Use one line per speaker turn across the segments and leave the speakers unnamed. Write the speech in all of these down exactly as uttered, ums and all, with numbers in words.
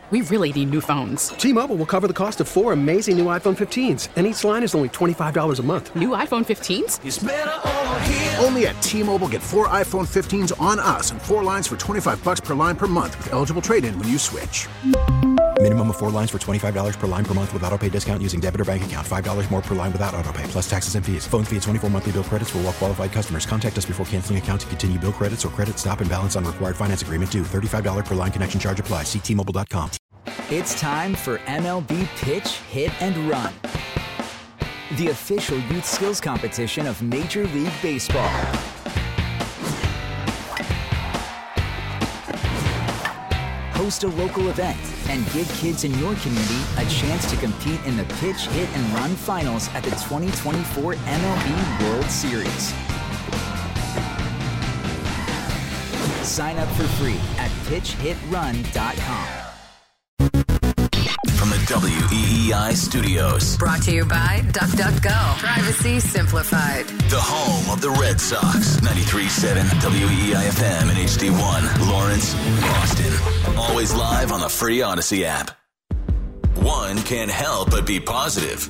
we really need new phones.
T-Mobile will cover the cost of four amazing new iPhone fifteens, and each line is only twenty-five dollars a month.
New iPhone fifteens?
It's better over here.
Only at T-Mobile, get four iPhone fifteens on us and four lines for twenty-five dollars per line per month with eligible trade-in when you switch.
Minimum of four lines for twenty-five dollars per line per month with autopay discount using debit or bank account. five dollars more per line without autopay, plus taxes and fees. Phone fee at twenty-four monthly bill credits for well-qualified customers. Contact us before canceling account to continue bill credits or credit stop and balance on required finance agreement due. thirty-five dollars per line connection charge applies. See T Mobile dot com.
It's time for M L B Pitch, Hit, and Run, the official youth skills competition of Major League Baseball. Host a local event and give kids in your community a chance to compete in the Pitch, Hit, and Run finals at the twenty twenty-four M L B World Series. Sign up for free at pitch hit run dot com.
From the W E E I studios.
Brought to you by DuckDuckGo. Privacy simplified.
The home of the Red Sox. ninety-three point seven W E E I F M and H D one. Lawrence, Boston. Always live on the free Odyssey app. One can't help but be positive.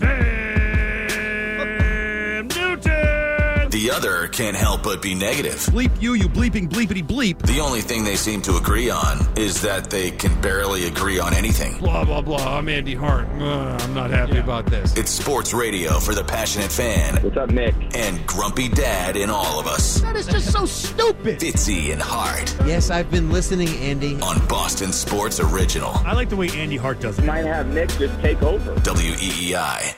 Bam Newton!
The other can't help but be negative.
Bleep you, you bleeping bleepity bleep.
The only thing they seem to agree on is that they can barely agree on anything.
Blah, blah, blah. I'm Andy Hart. Uh, I'm not happy yeah. about this.
It's sports radio for the passionate fan.
What's up, Nick?
And grumpy dad in all of us.
That is just so stupid.
Fitzy and Hart.
Yes, I've been listening, Andy.
On Boston Sports Original.
I like the way Andy Hart does it.
Might have Nick just take over.
W E E I.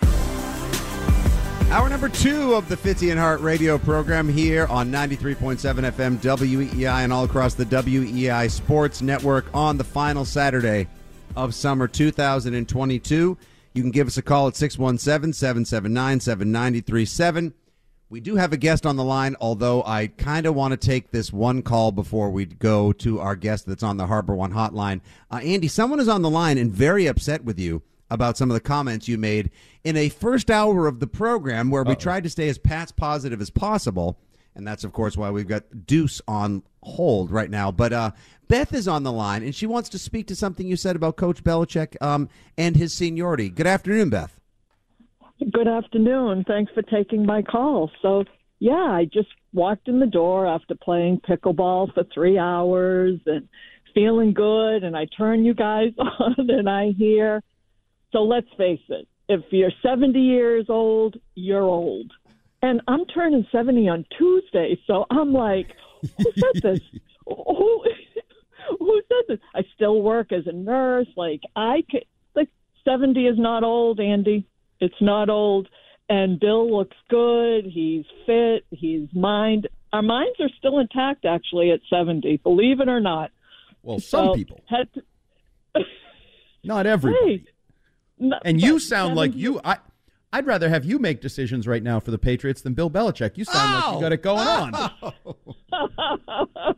Hour number two of the Fitzy and Hart radio program here on ninety-three point seven F M W E E I and all across the W E E I Sports Network on the final Saturday of summer two thousand twenty-two. You can give us a call at six one seven, seven seven nine, seven nine three seven. We do have a guest on the line, although I kind of want to take this one call before we go to our guest that's on the Harbor One hotline. Uh, Andy, someone is on the line and very upset with you about some of the comments you made in a first hour of the program where we Uh-oh. tried to stay as Pats positive as possible. And that's, of course, why we've got Deuce on hold right now. But uh, Beth is on the line, and she wants to speak to something you said about Coach Belichick um, and his seniority. Good afternoon, Beth.
Good afternoon. Thanks for taking my call. So, yeah, I just walked in the door after playing pickleball for three hours and feeling good, and I turn you guys on, and I hear, so let's face it, if you're seventy years old, you're old. And I'm turning seventy on Tuesday, so I'm like, who said this? who, who said this? I still work as a nurse. Like, I could, like, seventy is not old, Andy. It's not old. And Bill looks good. He's fit. He's mind. Our minds are still intact, actually, at seventy, believe it or not.
Well, some
so,
people.
Had to,
not everybody.
Hey, no,
and you sound like you. I, I'd rather have you make decisions right now for the Patriots than Bill Belichick. You sound oh, like you got it going
oh. on.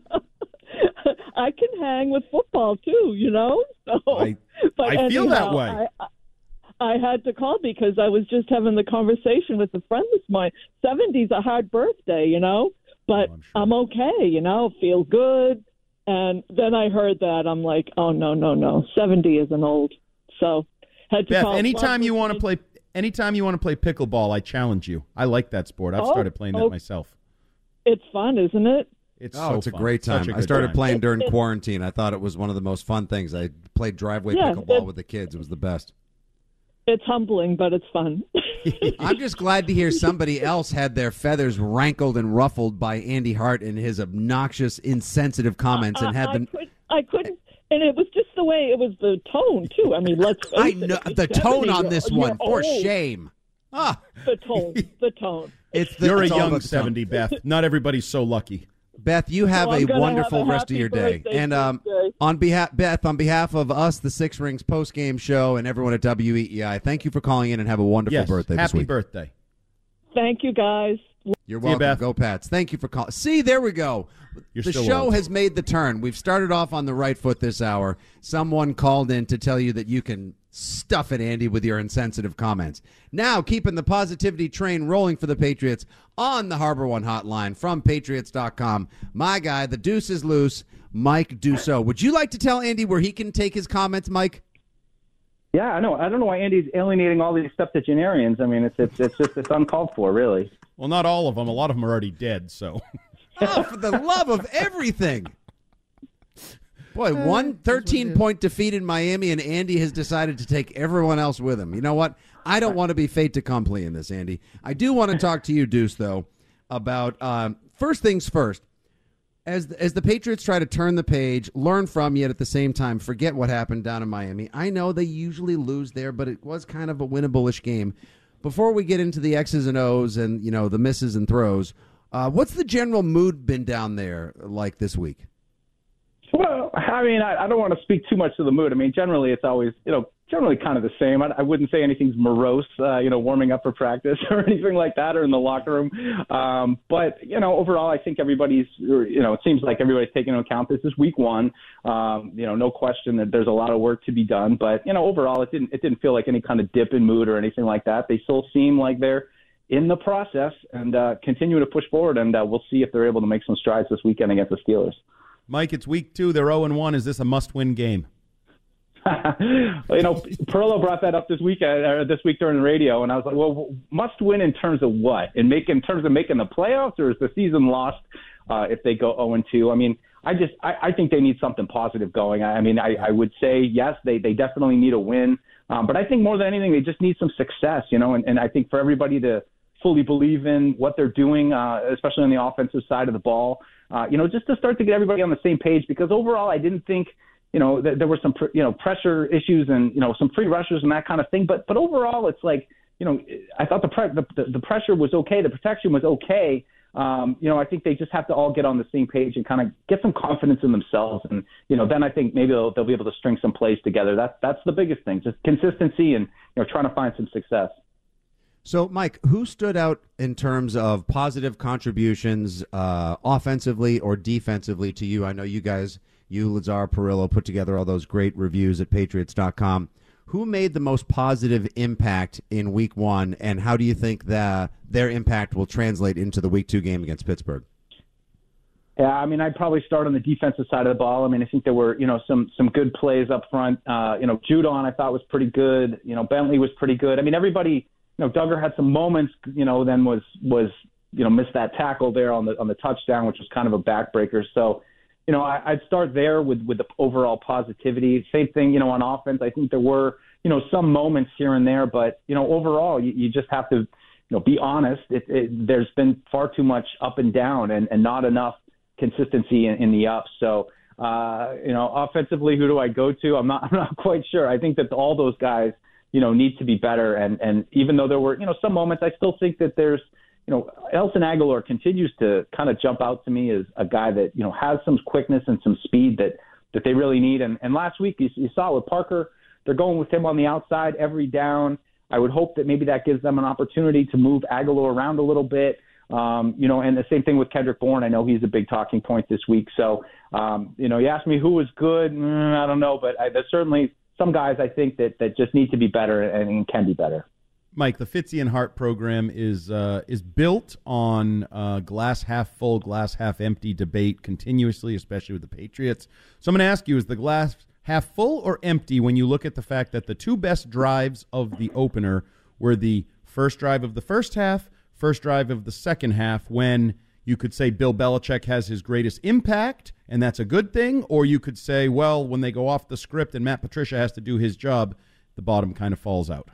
I can hang with football, too, you know? So,
I,
but
I feel
anyhow,
that way.
I, I had to call because I was just having the conversation with a friend this morning. seventy's a hard birthday, you know? But oh, I'm, sure. I'm okay, you know? Feel good. And then I heard that. I'm like, oh, no, no, no. seventy isn't old. So had to
Beth,
call.
anytime you want to play anytime you want to play pickleball, I challenge you. I like that sport. I've
oh,
started playing that
oh,
myself.
It's fun, isn't it?
It's
oh,
so
it's
fun.
a great time.
A
I started
time.
playing during quarantine. I thought it was one of the most fun things. I played driveway
yeah,
pickleball with the kids. It was the best.
It's humbling, but it's fun.
I'm just glad to hear somebody else had their feathers rankled and ruffled by Andy Hart and his obnoxious, insensitive comments, and had
I,
them.
I, could, I couldn't, and it was just the way it was. The tone too. I mean, let's. Face
I
it,
know the tone on this one. For old. Shame. Ah,
the tone. The tone.
It's the,
You're
it's
a young seventy, Beth. Not everybody's so lucky.
Beth, you have
well,
a wonderful
have a
rest of your day.
Birthday,
and um, on behalf, Beth, on behalf of us, the Six Rings post-game show, and everyone at W E E I, thank you for calling in and have a wonderful
yes,
birthday
happy
this week.
birthday.
Thank you, guys.
You're welcome.
You, Beth.
Go Pats. Thank you for calling. See, there we go.
You're
the
still
show
old.
has made the turn. We've started off on the right foot this hour. Someone called in to tell you that you can stuff it, Andy, with your insensitive comments. Now, keeping the positivity train rolling for the Patriots on the Harbor One hotline from Patriots dot com. My guy, the deuce is loose, Mike Dussault. Would you like to tell Andy where he can take his comments, Mike?
Yeah, I know. I don't know why Andy's alienating all these septuagenarians. I mean, it's it's it's just it's uncalled for, really.
Well, not all of them. A lot of them are already dead. So,
oh, for the love of everything! Boy, one thirteen-point defeat in Miami, and Andy has decided to take everyone else with him. You know what? I don't want to be fait accompli in this, Andy. I do want to talk to you, Deuce, though, about um, first things first. As the, as the Patriots try to turn the page, learn from, yet at the same time forget what happened down in Miami. I know they usually lose there, but it was kind of a winnable-ish game. Before we get into the X's and O's and, you know, the misses and throws, uh, what's the general mood been down there like this week?
Well, I mean, I, I don't want to speak too much to the mood. I mean, generally it's always, you know, generally kind of the same. I, I wouldn't say anything's morose, uh, you know, warming up for practice or anything like that, or in the locker room. Um, but, you know, overall, I think everybody's, you know, it seems like everybody's taking into account this is week one. Um, you know, no question that there's a lot of work to be done. But, you know, overall, it didn't it didn't feel like any kind of dip in mood or anything like that. They still seem like they're in the process and uh, continue to push forward. And uh, we'll see if they're able to make some strides this weekend against the Steelers.
Mike, it's week two. They're oh and one. Is this a must-win game?
You know, Perillo brought that up this week, uh, this week during the radio, and I was like, well, must win in terms of what? In, make, in terms of making the playoffs, or is the season lost uh, if they go oh and two? I mean, I just I, I think they need something positive going. I, I mean, I, I would say, yes, they, they definitely need a win. Um, but I think more than anything, they just need some success, you know, and, and I think for everybody to fully believe in what they're doing, uh, especially on the offensive side of the ball, uh, you know, just to start to get everybody on the same page, because overall I didn't think, you know, th- there were some, pr- you know, pressure issues and, you know, some free rushers and that kind of thing. But but overall, it's like, you know, I thought the, pre- the, the, the pressure was okay. The protection was okay. Um, you know, I think they just have to all get on the same page and kind of get some confidence in themselves. And, you know, then I think maybe they'll, they'll be able to string some plays together. That's, that's the biggest thing, just consistency and, you know, trying to find some success.
So, Mike, who stood out in terms of positive contributions uh, offensively or defensively to you? I know you guys, you, Lazar, Perillo, put together all those great reviews at Patriots dot com. Who made the most positive impact in week one, and how do you think that their impact will translate into the week two game against Pittsburgh?
Yeah, I mean, I'd probably start on the defensive side of the ball. I mean, I think there were, you know, some some good plays up front. Uh, you know, Judon I thought was pretty good. You know, Bentley was pretty good. I mean, everybody, you know, Duggar had some moments, you know, then was, was you know, missed that tackle there on the on the touchdown, which was kind of a backbreaker. So, you know, I, I'd start there with, with the overall positivity. Same thing, you know, on offense. I think there were, you know, some moments here and there, but, you know, overall, you, you just have to, you know, be honest. It, it, there's been far too much up and down and, and not enough consistency in, in the ups. So, uh, you know, offensively, who do I go to? I'm not, I'm not quite sure. I think that all those guys, you know, need to be better. And, and even though there were, you know, some moments, I still think that there's, you know, Nelson Agholor continues to kind of jump out to me as a guy that, you know, has some quickness and some speed that, that they really need. And, and last week you, you saw with Parker, they're going with him on the outside every down. I would hope that maybe that gives them an opportunity to move Agholor around a little bit. Um, you know, and the same thing with Kendrick Bourne. I know he's a big talking point this week. So, um, you know, you asked me who was good. Mm, I don't know, but I, there's certainly some guys I think that, that just need to be better and, and can be better.
Mike, the Fitzy and Hart program is uh, is built on uh, glass half full, glass half empty debate continuously, especially with the Patriots. So I'm going to ask you, is the glass half full or empty when you look at the fact that the two best drives of the opener were the first drive of the first half, first drive of the second half, when you could say Bill Belichick has his greatest impact, and that's a good thing, or you could say, well, when they go off the script and Matt Patricia has to do his job, the bottom kind of falls out.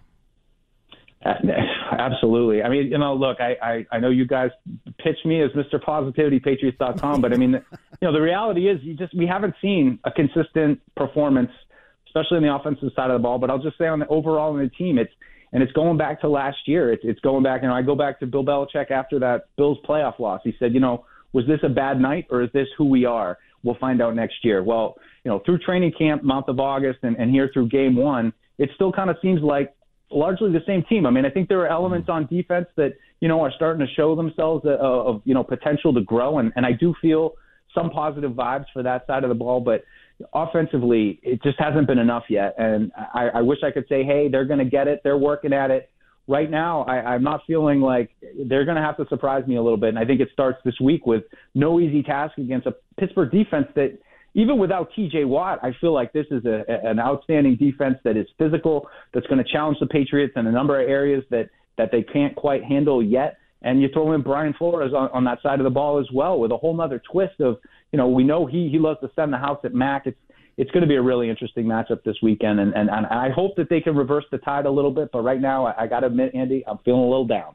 Absolutely. I mean, you know, look, I, I, I know you guys pitch me as Mister Positivity, Patriots dot com, but I mean, you know, the reality is you just we haven't seen a consistent performance, especially on the offensive side of the ball. But I'll just say on the overall in the team, it's and it's going back to last year. It's it's going back. You know, I go back to Bill Belichick after that Bills playoff loss. He said, you know, was this a bad night or is this who we are? We'll find out next year. Well, you know, through training camp, month of August, and, and here through game one, it still kind of seems like largely the same team. I mean, I think there are elements on defense that, you know, are starting to show themselves uh, of, you know, potential to grow. And, and I do feel some positive vibes for that side of the ball. But offensively, it just hasn't been enough yet. And I, I wish I could say, hey, they're going to get it. They're working at it. Right now, I, I'm not feeling like they're going to have to surprise me a little bit. And I think it starts this week with no easy task against a Pittsburgh defense that, even without T J Watt, I feel like this is a, an outstanding defense that is physical, that's going to challenge the Patriots in a number of areas that, that they can't quite handle yet. And you throw in Brian Flores on, on that side of the ball as well with a whole nother twist of, you know, we know he, he loves to send the house at Mac. It's it's going to be a really interesting matchup this weekend. And, and, and I hope that they can reverse the tide a little bit. But right now, I, I got to admit, Andy, I'm feeling a little down.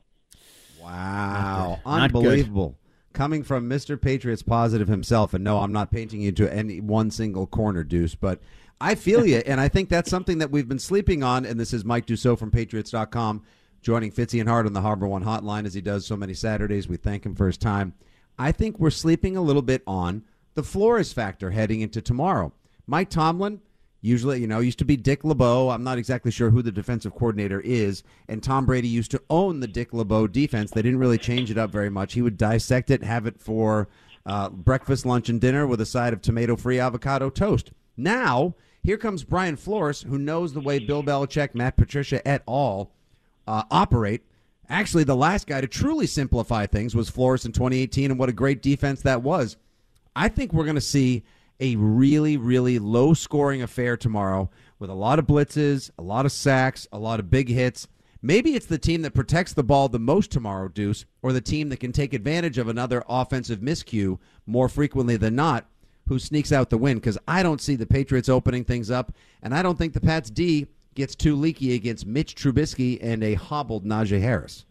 Wow.
Not good.
Unbelievable. Coming from Mister Patriots Positive himself. And no, I'm not painting you to any one single corner, Deuce, but I feel you. And I think that's something that we've been sleeping on. And this is Mike Dussault from Patriots dot com. Joining Fitzy and Hart on the Harbor One hotline as he does so many Saturdays. We thank him for his time. I think we're sleeping a little bit on the Flores factor heading into tomorrow. Mike Tomlin, usually, you know, used to be Dick LeBeau. I'm not exactly sure who the defensive coordinator is. And Tom Brady used to own the Dick LeBeau defense. They didn't really change it up very much. He would dissect it, have it for uh, breakfast, lunch, and dinner with a side of tomato-free avocado toast. Now, here comes Brian Flores, who knows the way Bill Belichick, Matt Patricia et al. Uh, operate. Actually, the last guy to truly simplify things was Flores in twenty eighteen, and what a great defense that was. I think we're going to see a really, really low-scoring affair tomorrow with a lot of blitzes, a lot of sacks, a lot of big hits. Maybe it's the team that protects the ball the most tomorrow, Deuce, or the team that can take advantage of another offensive miscue more frequently than not, who sneaks out the win, because I don't see the Patriots opening things up, and I don't think the Pats' D gets too leaky against Mitch Trubisky and a hobbled Najee Harris.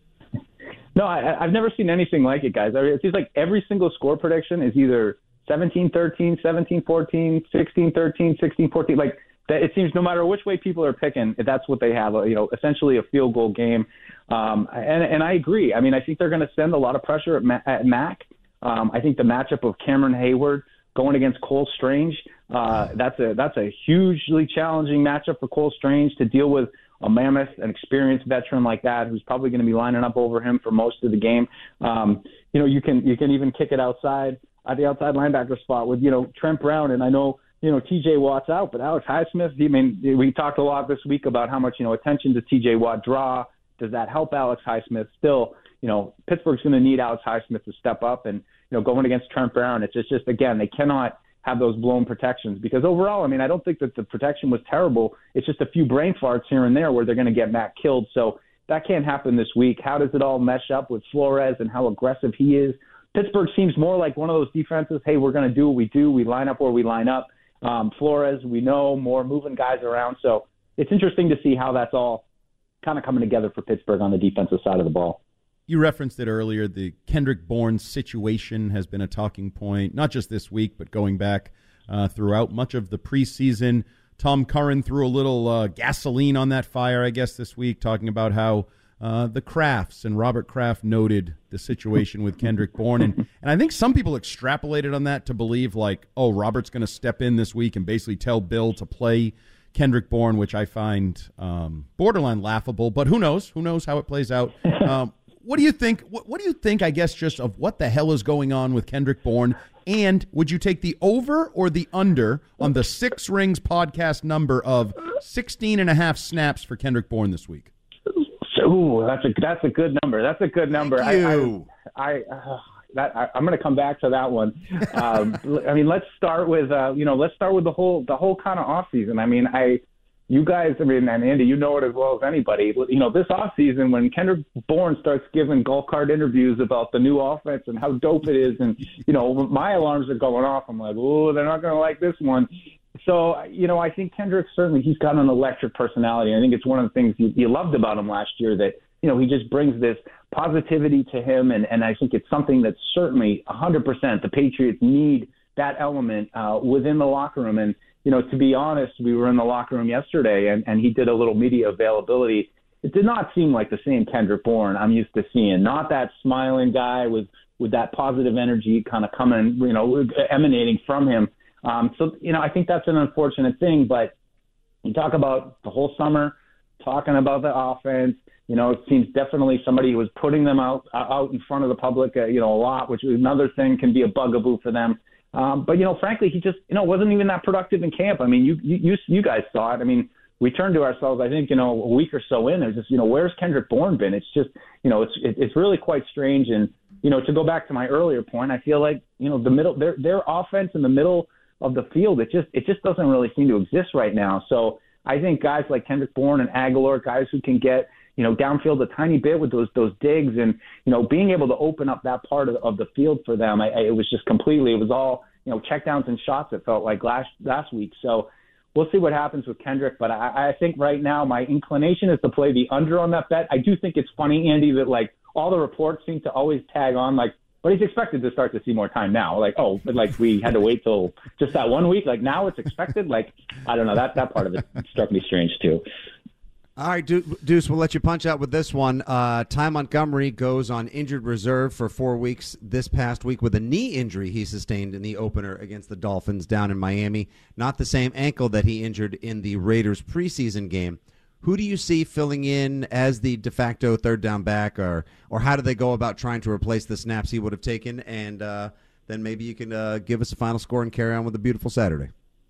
No, I, I've never seen anything like it, guys. I mean, it seems like every single score prediction is either seventeen thirteen, seventeen fourteen, sixteen thirteen, sixteen fourteen. Like, that, it seems no matter which way people are picking, that's what they have, you know, essentially a field goal game. Um, and, and I agree. I mean, I think they're going to send a lot of pressure at, Ma- at Mac. Um, I think the matchup of Cameron Hayward going against Cole Strange, uh, that's a that's a hugely challenging matchup for Cole Strange to deal with a mammoth, an experienced veteran like that who's probably going to be lining up over him for most of the game. Um, you know, you can you can even kick it outside at the outside linebacker spot with, you know, Trent Brown. And I know, you know, T J Watt's out, but Alex Highsmith, I mean, we talked a lot this week about how much, you know, attention does T J Watt draw. Does that help Alex Highsmith? Still, you know, Pittsburgh's going to need Alex Highsmith to step up. And, you know, going against Trent Brown, it's just, just again, they cannot have those blown protections, because overall, I mean, I don't think that the protection was terrible. It's just a few brain farts here and there where they're going to get Matt killed. So that can't happen this week. How does it all mesh up with Flores and how aggressive he is? Pittsburgh seems more like one of those defenses, hey, we're going to do what we do. We line up where we line up. Um, Flores, we know, more moving guys around. So it's interesting to see how that's all kind of coming together for Pittsburgh on the defensive side of the ball.
You referenced it earlier. The Kendrick Bourne situation has been a talking point, not just this week, but going back uh, throughout much of the preseason. Tom Curran threw a little uh, gasoline on that fire, I guess, this week, talking about how uh, the Krafts and Robert Kraft noted the situation with Kendrick Bourne. And, and I think some people extrapolated on that to believe, like, oh, Robert's going to step in this week and basically tell Bill to play Kendrick Bourne, which I find um, borderline laughable. But who knows? Who knows how it plays out? Um, What do you think? What, what do you think, I guess, just of what the hell is going on with Kendrick Bourne? And would you take the over or the under on the Six Rings podcast number of sixteen and a half snaps for Kendrick Bourne this week?
Ooh, that's a that's a good number. That's a good number.
Thank you.
I, I, I uh, that I, I'm going to come back to that one. Um, I mean, let's start with uh, you know, let's start with the whole the whole kind of off season. I mean, I. You guys, I mean, and Andy, you know it as well as anybody. You know, this offseason, when Kendrick Bourne starts giving golf cart interviews about the new offense and how dope it is, and, you know, my alarms are going off. I'm like, oh, they're not going to like this one. So, you know, I think Kendrick, certainly, he's got an electric personality. I think it's one of the things you, you loved about him last year, that, you know, he just brings this positivity to him, and, and I think it's something that certainly one hundred percent the Patriots need that element uh, within the locker room. And, you know, to be honest, we were in the locker room yesterday, and, and he did a little media availability. It did not seem like the same Kendrick Bourne I'm used to seeing. Not that smiling guy with, with that positive energy kind of coming, you know, emanating from him. Um, so, you know, I think that's an unfortunate thing. But you talk about the whole summer, talking about the offense. You know, it seems definitely somebody who was putting them out out in front of the public, uh, you know, a lot, which is another thing, can be a bugaboo for them. Um, but, you know, frankly, he just, you know, wasn't even that productive in camp. I mean, you you you guys saw it. I mean, we turned to ourselves, I think, you know, a week or so in, there's just, you know, where's Kendrick Bourne been? It's just, you know, it's it, it's really quite strange. And, you know, to go back to my earlier point, I feel like, you know, the middle, their their offense in the middle of the field, it just it just doesn't really seem to exist right now. So I think guys like Kendrick Bourne and Aguilar, guys who can get, you know, downfield a tiny bit with those those digs and, you know, being able to open up that part of, of the field for them, I, I, it was just completely, it was all, you know, checkdowns and shots, it felt like last last week. So we'll see what happens with Kendrick. But I, I think right now my inclination is to play the under on that bet. I do think it's funny, Andy, that, like, all the reports seem to always tag on, like, but he's expected to start to see more time now. Like, oh, but like we had to wait till just that one week. Like now it's expected. Like, I don't know. That that part of it struck me strange too.
All right, Deuce, we'll let you punch out with this one. Uh, Ty Montgomery goes on injured reserve for four weeks this past week with a knee injury he sustained in the opener against the Dolphins down in Miami. Not the same ankle that he injured in the Raiders preseason game. Who do you see filling in as the de facto third down back, or or how do they go about trying to replace the snaps he would have taken? And uh, then maybe you can uh, give us a final score and carry on with a beautiful Saturday.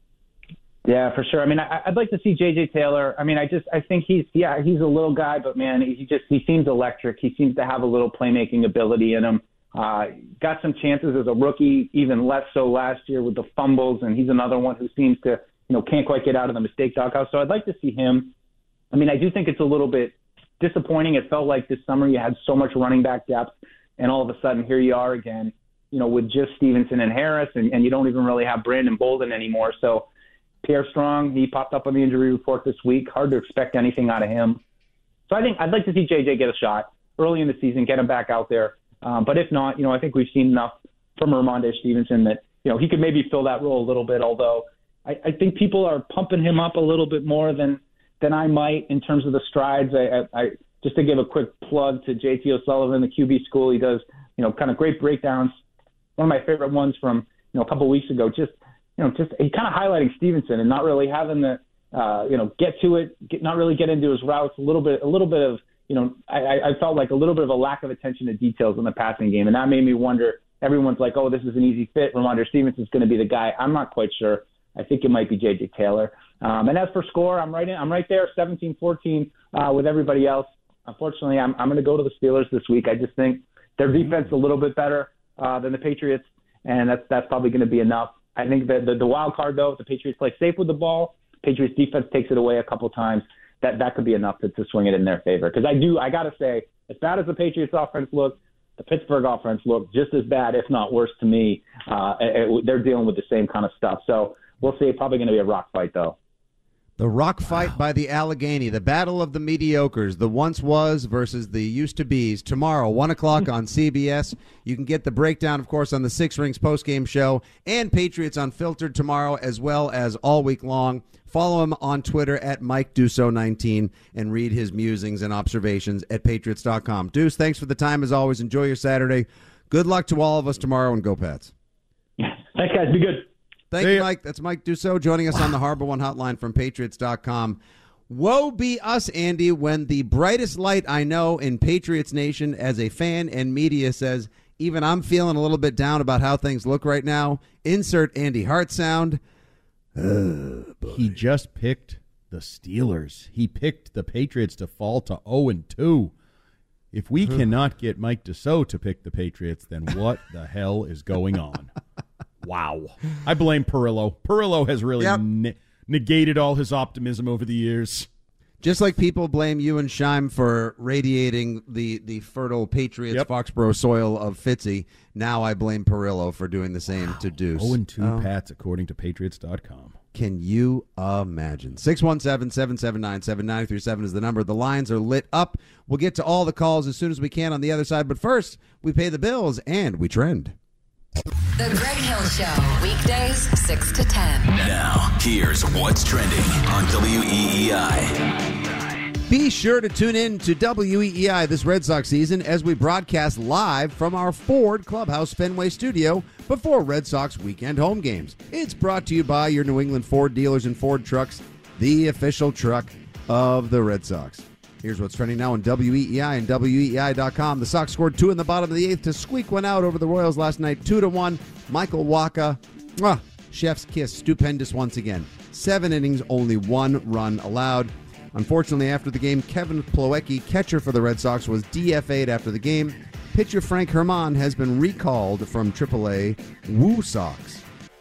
Yeah, for sure. I mean, I, I'd like to see J J Taylor. I mean, I just I think he's yeah he's a little guy, but man, he just he seems electric. He seems to have a little playmaking ability in him. Uh, got some chances as a rookie, even less so last year with the fumbles, and he's another one who seems to you know can't quite get out of the mistake doghouse. So I'd like to see him. I mean, I do think it's a little bit disappointing. It felt like this summer you had so much running back depth, and all of a sudden here you are again, you know, with just Stevenson and Harris, and, and you don't even really have Brandon Bolden anymore. So Pierre Strong, he popped up on the injury report this week. Hard to expect anything out of him. So I think I'd like to see J J get a shot early in the season, get him back out there. Um, but if not, you know, I think we've seen enough from Ramondre Stevenson that, you know, he could maybe fill that role a little bit, although I, I think people are pumping him up a little bit more than than I might in terms of the strides. I, I, I just to give a quick plug to J T O'Sullivan, the Q B school. He does, you know, kind of great breakdowns. One of my favorite ones from, you know, a couple of weeks ago, just, you know, just he kind of highlighting Stevenson and not really having the, uh, you know, get to it, get, not really get into his routes. A little bit, a little bit of, you know, I, I felt like a little bit of a lack of attention to details in the passing game, and that made me wonder. Everyone's like, oh, this is an easy fit. Ramondre Stevenson's going to be the guy. I'm not quite sure. I think it might be J J Taylor. Um, and as for score, I'm right in, I'm right there, seventeen fourteen uh, with everybody else. Unfortunately, I'm I'm going to go to the Steelers this week. I just think their defense is a little bit better uh, than the Patriots, and that's that's probably going to be enough. I think that the, the wild card, though, if the Patriots play safe with the ball, Patriots defense takes it away a couple times, that that could be enough to, to swing it in their favor. Because I do, I got to say, as bad as the Patriots offense looked, the Pittsburgh offense looked just as bad, if not worse, to me. Uh, it, it, they're dealing with the same kind of stuff. So we'll see. Probably going to be a rock fight, though.
The rock fight wow. by the Allegheny, the battle of the mediocres, the once was versus the used to be's. Tomorrow, one o'clock on C B S. You can get the breakdown, of course, on the Six Rings postgame show, and Patriots Unfiltered tomorrow, as well as all week long. Follow him on Twitter at Mike Deuceau nineteen and read his musings and observations at Patriots dot com. Deuce, thanks for the time as always. Enjoy your Saturday. Good luck to all of us tomorrow, and go Pats.
Thanks, guys. Be good.
Thank you, Mike. That's Mike Deuceau joining us wow. on the Harbor One hotline from Patriots dot com. Woe be us, Andy, when the brightest light I know in Patriots Nation as a fan and media says, even I'm feeling a little bit down about how things look right now. Insert Andy Hart sound.
Uh, he just picked the Steelers. He picked the Patriots to fall to oh and two. If we cannot get Mike Deuceau to pick the Patriots, then what the hell is going on? Wow. I blame Perillo. Perillo has really yep. ne- negated all his optimism over the years.
Just like people blame you and Scheim for radiating the, the fertile Patriots yep. Foxborough soil of Fitzy, now I blame Perillo for doing the same wow. to Deuce.
oh and two oh. Pats, according to Patriots dot com.
Can you imagine? six one seven, seven seven nine, seven nine three seven is the number. The lines are lit up. We'll get to all the calls as soon as we can on the other side. But first, we pay the bills and we trend.
The Greg Hill Show, weekdays six to ten.
Now, here's what's trending on W E E I.
Be sure to tune in to W E E I this Red Sox season as we broadcast live from our Ford Clubhouse Fenway studio before Red Sox weekend home games. It's brought to you by your New England Ford dealers and Ford Trucks, the official truck of the Red Sox. Here's what's trending now on W E E I and W E E I dot com. The Sox scored two in the bottom of the eighth to squeak one out over the Royals last night, two to one. Michael Wacha, mwah, chef's kiss, stupendous once again. Seven innings, only one run allowed. Unfortunately, after the game, Kevin Plawecki, catcher for the Red Sox, was D F A'd after the game. Pitcher Frank Herman has been recalled from triple A Woo Sox.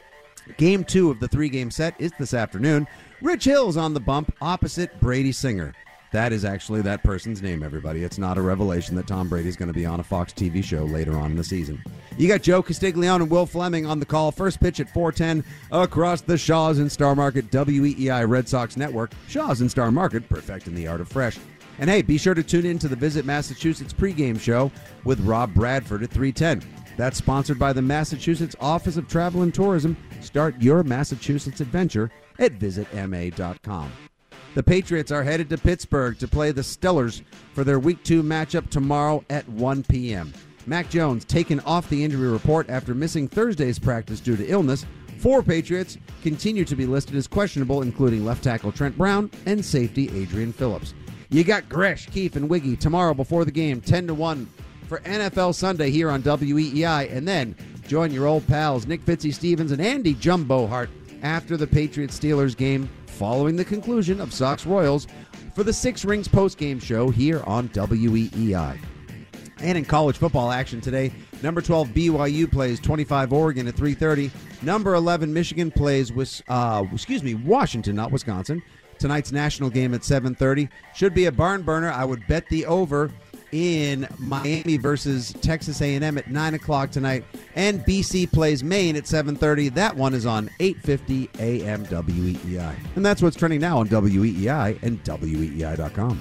Game two of the three-game set is this afternoon. Rich Hill's on the bump opposite Brady Singer. That is actually that person's name, everybody. It's not a revelation that Tom Brady's going to be on a Fox T V show later on in the season. You got Joe Castiglione and Will Fleming on the call. First pitch at four ten across the Shaw's and Star Market W E E I Red Sox Network. Shaw's and Star Market, perfecting the art of fresh. And hey, be sure to tune in to the Visit Massachusetts pregame show with Rob Bradford at three ten. That's sponsored by the Massachusetts Office of Travel and Tourism. Start your Massachusetts adventure at visit m a dot com. The Patriots are headed to Pittsburgh to play the Steelers for their Week two matchup tomorrow at one p.m. Mac Jones taken off the injury report after missing Thursday's practice due to illness. Four Patriots continue to be listed as questionable, including left tackle Trent Brown and safety Adrian Phillips. You got Gresh, Keefe, and Wiggy tomorrow before the game, ten to one for N F L Sunday here on W E E I. And then join your old pals Nick Fitzy Stevens and Andy Jumbo Hart after the Patriots-Steelers game following the conclusion of Sox Royals for the Six Rings postgame show here on W E E I. And in college football action today, number twelve B Y U plays twenty-five Oregon at three thirty. Number eleven Michigan plays with, uh, excuse me, Washington, not Wisconsin. Tonight's national game at seven thirty. Should be a barn burner. I would bet the over in Miami versus Texas A and M at nine o'clock tonight. And B C plays Maine at seven thirty. That one is on eight fifty A M W E E I. And that's what's trending now on W E E I and W E E I dot com.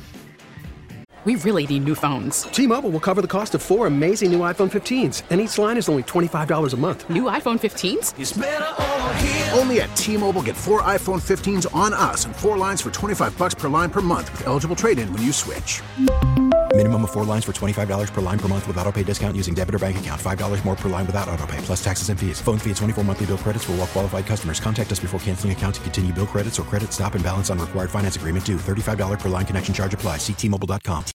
We really need new phones.
T-Mobile will cover the cost of four amazing new iPhone fifteens, and each line is only twenty-five dollars a month.
New iPhone fifteens?
It's better over here. Only at T-Mobile, get four iPhone fifteens on us and four lines for twenty-five dollars per line per month with eligible trade-in when you switch.
Minimum of four lines for twenty-five dollars per line per month with autopay discount using debit or bank account. five dollars more per line without autopay, plus taxes and fees. Phone fee at twenty-four monthly bill credits for well-qualified customers. Contact us before canceling account to continue bill credits or credit stop and balance on required finance agreement due. thirty-five dollars per line connection charge applies. See T Mobile dot com.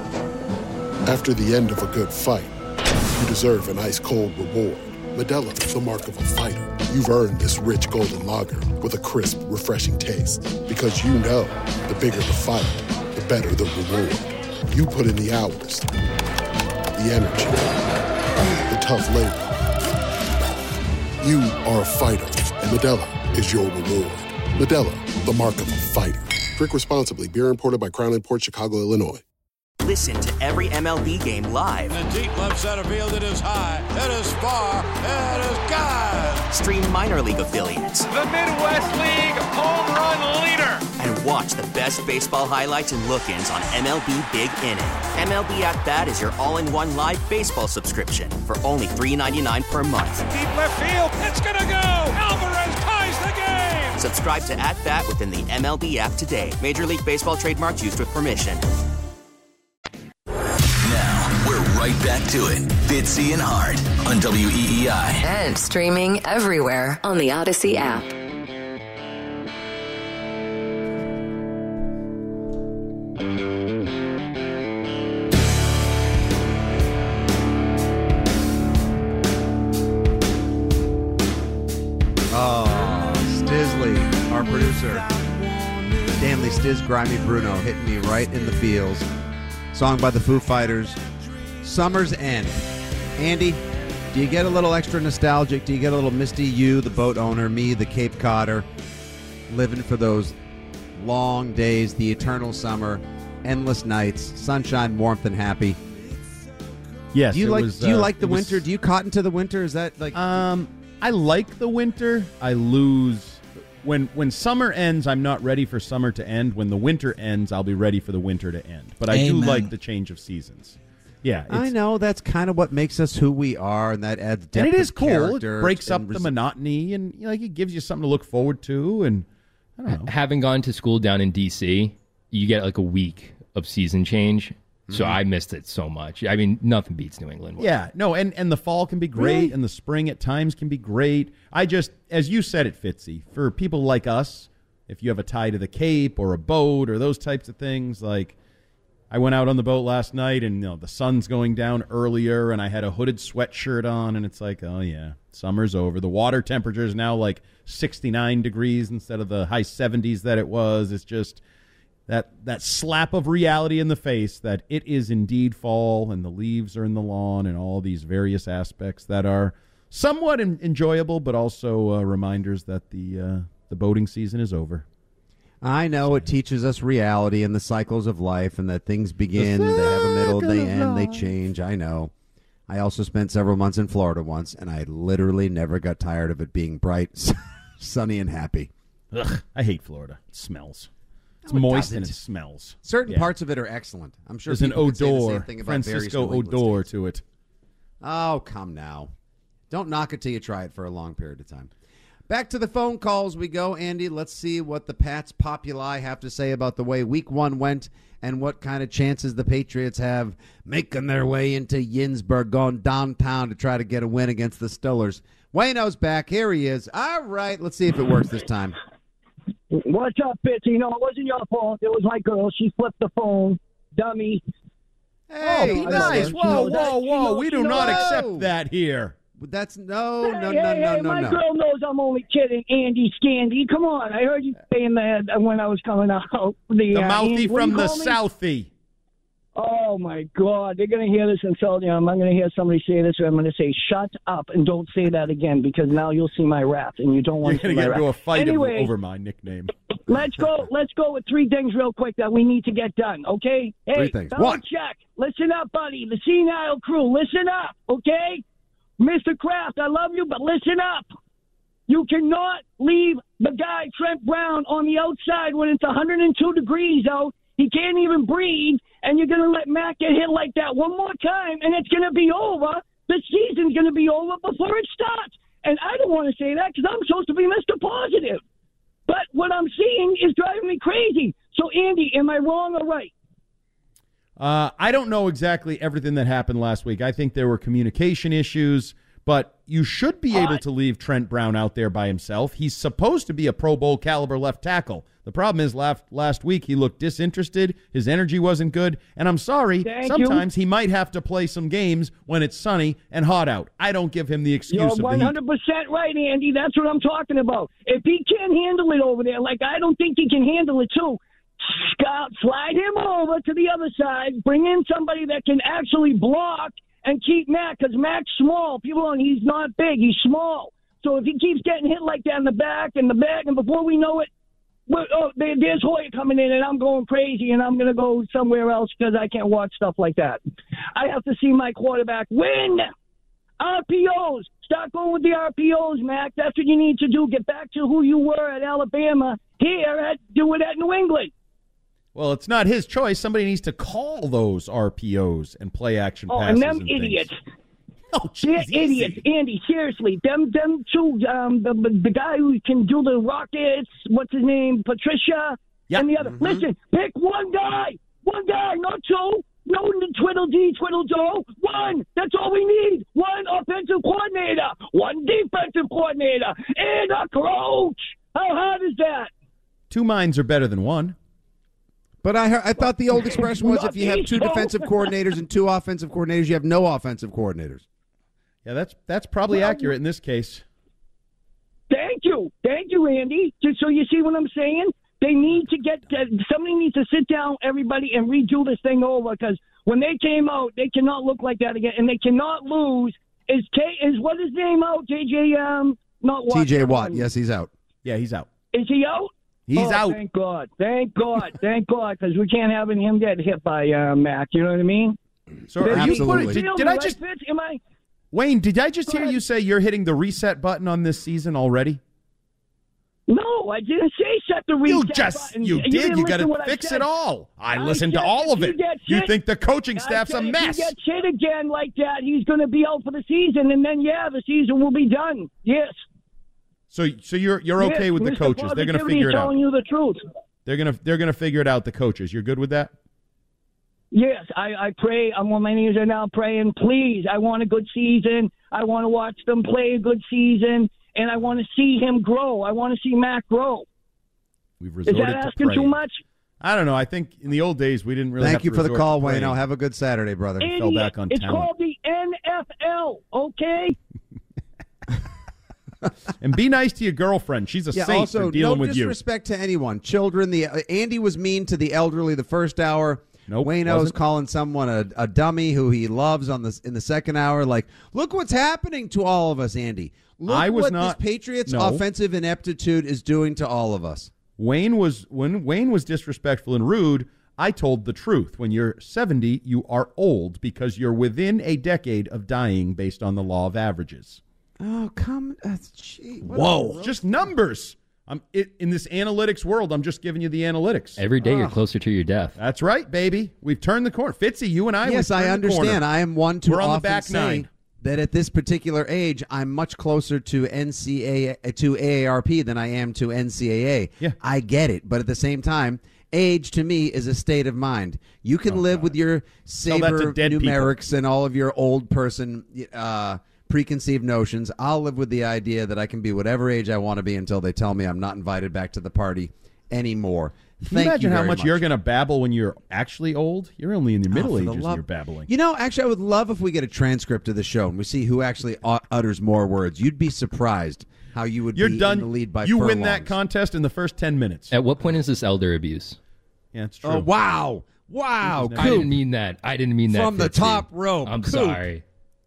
After the end of a good fight, you deserve an ice-cold reward. Modelo is the mark of a fighter. You've earned this rich golden lager with a crisp, refreshing taste. Because you know, the bigger the fight, the better the reward. You put in the hours, the energy, the tough labor. You are a fighter, and Modelo is your reward. Modelo, the mark of a fighter. Drink responsibly. Beer imported by Crown Imports, Chicago, Illinois.
Listen to every M L B game live.
In the deep left center field, it is high, it is far, it is gone.
Stream minor league affiliates.
The Midwest League home run leader.
And watch the best baseball highlights and look-ins on M L B Big Inning. M L B At Bat is your all-in-one live baseball subscription for only three ninety-nine per month.
Deep left field, it's gonna go. Alvarez ties the game.
Subscribe to At Bat within the M L B app today. Major League Baseball trademarks used with permission.
Right back to it. Fitzy and Hart on W E E I.
And streaming everywhere on the Odyssey app.
Oh, Stizzly, our producer. Stanley Stiz, Grimy Bruno, hitting me right in the feels. Song by the Foo Fighters. Summer's End. Andy, do you get a little extra nostalgic? Do you get a little Misty, you, the boat owner, me, the Cape Codder, living for those long days, the eternal summer, endless nights, sunshine, warmth, and happy?
Yes.
Do you like?
Was,
do you
uh,
like the
was,
winter? Do you cotton to the winter? Is that like?
Um, I like the winter. I lose when when summer ends. I'm not ready for summer to end. When the winter ends, I'll be ready for the winter to end. But I
Amen.
do like the change of seasons. Yeah,
I know that's kind of what makes us who we are, and that adds depth.
And it is
of
cool. It
character
breaks up
and
the
res-
monotony, and you know, like it gives you something to look forward to. And I don't know.
Having gone to school down in D C, you get like a week of season change. So
Mhm.
I missed it so much. I mean, nothing beats New England.
Yeah, no, and, and the fall can be great,
Really?
and the spring at times can be great. I just, as you said it, Fitzy, for people like us, if you have a tie to the Cape or a boat or those types of things, like I went out on the boat last night, and you know the sun's going down earlier, and I had a hooded sweatshirt on, and it's like, oh yeah, summer's over. The water temperature is now like sixty-nine degrees instead of the high seventies that it was. It's just that that slap of reality in the face that it is indeed fall, and the leaves are in the lawn, and all these various aspects that are somewhat en- enjoyable, but also uh, reminders that the uh, the boating season is over.
I know it teaches us reality and the cycles of life, and that things begin, they have a middle, they end, they change. I know. I also spent several months in Florida once, and I literally never got tired of it being bright, sunny, and happy.
Ugh, I hate Florida. It smells. It's
No, it
moist
doesn't.
and it smells.
Certain
Yeah.
parts of it are excellent. I'm sure
There's an
people could say the same
odor,
thing about various
Francisco
New England
odor
states.
to it.
Oh, come now. Don't knock it till you try it for a long period of time. Back to the phone calls we go, Andy. Let's see what the Pats Populi have to say about the way week one went and what kind of chances the Patriots have making their way into Yinsburg, going downtown to try to get a win against the Steelers. Wayno's back. Here he is. All right, let's see if it works this time.
What's up, Fitzy? No, it wasn't your fault. It was my girl. She flipped the phone. Dummy.
Oh, be nice.
She
Whoa,
knows that.
whoa,
She
whoa.
knows-
We
she
do
knows-
not
No.
accept that here.
That's no, no,
Hey,
no,
hey,
no,
hey,
no,
my
no.
girl knows I'm only kidding, Andy Scandy. Come on, I heard you saying that when I was coming out. The,
The
uh,
mouthy
Andy, what do
from
you
the
call me?
Southie.
Oh, my God. They're going to hear this and tell you. I'm going to hear somebody say this, and I'm going to say, shut up, and don't say that again, because now you'll see my wrath, and you don't
You're
want to
going
see
to
my
get into a
wrath.
fight
anyway,
over my nickname.
Let's go. Let's go with three things real quick that we need to get done. Okay? Hey,
Three things.
double
One.
check. Listen up, buddy. The senile crew. Listen up. Okay, Mister Kraft. I love you, but listen up. You cannot leave the guy Trent Brown on the outside when it's one hundred two degrees out. He can't even breathe, and you're going to let Matt get hit like that one more time, and it's going to be over. The season's going to be over before it starts. And I don't want to say that because I'm supposed to be Mister Positive. But what I'm seeing is driving me crazy. So, Andy, am I wrong or right?
Uh, I don't know exactly everything that happened last week. I think there were communication issues, but you should be able to leave Trent Brown out there by himself. He's supposed to be a Pro Bowl caliber left tackle. The problem is last, last week he looked disinterested, his energy wasn't good, and I'm sorry,
Thank
sometimes he might have to play some games when it's sunny and hot out. I don't give him the excuse
You're
of the
one
heat.
hundred percent right, Andy. That's what I'm talking about. If he can't handle it over there, like I don't think he can handle it too, Scott, slide him over to the other side, bring in somebody that can actually block and keep Mac, because Mac's small. People don't, he's not big, he's small. So if he keeps getting hit like that in the back and the back, and before we know it, well, oh, there, there's Hoyer coming in, and I'm going crazy, and I'm going to go somewhere else because I can't watch stuff like that. I have to see my quarterback win. R P Os. Start going with the R P Os, Mac. That's what you need to do. Get back to who you were at Alabama. Here, at, do it at New England.
Well, it's not his choice. Somebody needs to call those R P Os and play action
Oh,
passes.
and them
and
idiots.
Things. Oh,
They're
geez,
idiots,
easy.
Andy. Seriously, them, them two. Um, the the guy who can do the rockets. What's his name? Patricia.
Yep.
And the other.
Mm-hmm.
Listen, pick one guy. One guy, not two. No twiddle dee, twiddle do. One. That's all we need. One offensive coordinator. One defensive coordinator. And a coach. How hard is that?
Two minds are better than one.
But I heard, I thought the old expression was
Not
if you have
these
two
two.
defensive coordinators and two offensive coordinators, you have no offensive coordinators.
Yeah, that's that's probably
Well,
accurate in this case.
Thank you. Thank you, Andy. So you see what I'm saying? They need to get – somebody needs to sit down, everybody, and redo this thing over, because when they came out, they cannot look like that again, and they cannot lose. Is K, is what is his name out? J J um not Watt.
T J Watt, yes, he's out.
Yeah, he's out.
Is he out?
He's
oh,
out.
Thank God. Thank God. Thank God, because we can't have him get hit by uh, Mac. You know what I mean?
So are you putting, did, did I just
Fitz? Am I?
Wayne? Did I just hear you say you're hitting the reset button on this season already?
No, I didn't say set the reset
You just
button.
you did.
didn't
You got
listen
to
what I
fix
said.
it all. I,
I
listened to
said
all
if
of
he
it.
gets
You
hit-
think the coaching
I
staff's
said
a mess?
If he gets hit again like that, he's going to be out for the season, and then yeah, the season will be done. Yes.
So so you're you're okay
Yes,
with the
Mister
coaches? They're going to
Positivity
figure
is
it out.
telling you the truth.
They're gonna they're gonna figure it out. The coaches. You're good with that?
Yes, I, I pray. I'm on my knees right now praying. Please, I want a good season. I want to watch them play a good season, and I want to see him grow. I want to see Mac grow.
We've
Is
resorted
that
to
asking
praying.
too much?
I don't know. I think in the old days we didn't really.
Thank
have
you
to
for the
resort
call,
to
Wayne.
praying.
I'll have a good Saturday, brother.
Idiot.
fell back on
it's
talent.
called the N F L, okay?
And be nice to your girlfriend. She's a
Yeah,
saint
also,
for dealing
no
with you.
disrespect to anyone. Children, the uh, Andy was mean to the elderly the first hour.
Nope,
Wayno's
wasn't.
calling someone a, a dummy who he loves on the in the second hour. Like, look what's happening to all of us, Andy. Look
I was
what
not-
this Patriots
no.
offensive ineptitude is doing to all of us.
Wayne was when Wayne was disrespectful and rude. I told the truth. When you're seventy, you are old because you're within a decade of dying based on the law of averages.
Oh, come. Uh, gee, what
Whoa,
a-
just numbers. I'm it, in this analytics world. I'm just giving you the analytics.
Every day you're
Ugh.
closer to your death.
That's right, baby. We've turned the corner. Fitzy, you and I.
Yes,
we've
I
turned the corner.
understand. I am one to
We're on
often
the back
say
nine.
that at this particular age, I'm much closer to N C A A to A A R P than I am to N C A A.
Yeah.
I get it, but at the same time, age to me is a state of mind. You can
Oh,
live
God.
with your
Tell that to
saber
dead people.
numerics and all of your old person uh, preconceived notions. I'll live with the idea that I can be whatever age I want to be until they tell me I'm not invited back to the party anymore.
Can you
Thank
imagine
you
how
very
much, you're going to babble when you're actually old? You're only in the middle
Oh, for
ages
the
and
love-
you're babbling.
You know, actually, I would love if we get a transcript of the show and we see who actually ut- utters more words. You'd be surprised how you would
You're
be
done.
in the lead by
you win
furlongs.
that contest in the first ten minutes.
At what point is this elder abuse?
Yeah, it's true.
Oh, wow. Wow.
I didn't mean that. I didn't mean that.
From the
Fitzy.
top rope.
I'm
Coop.
sorry.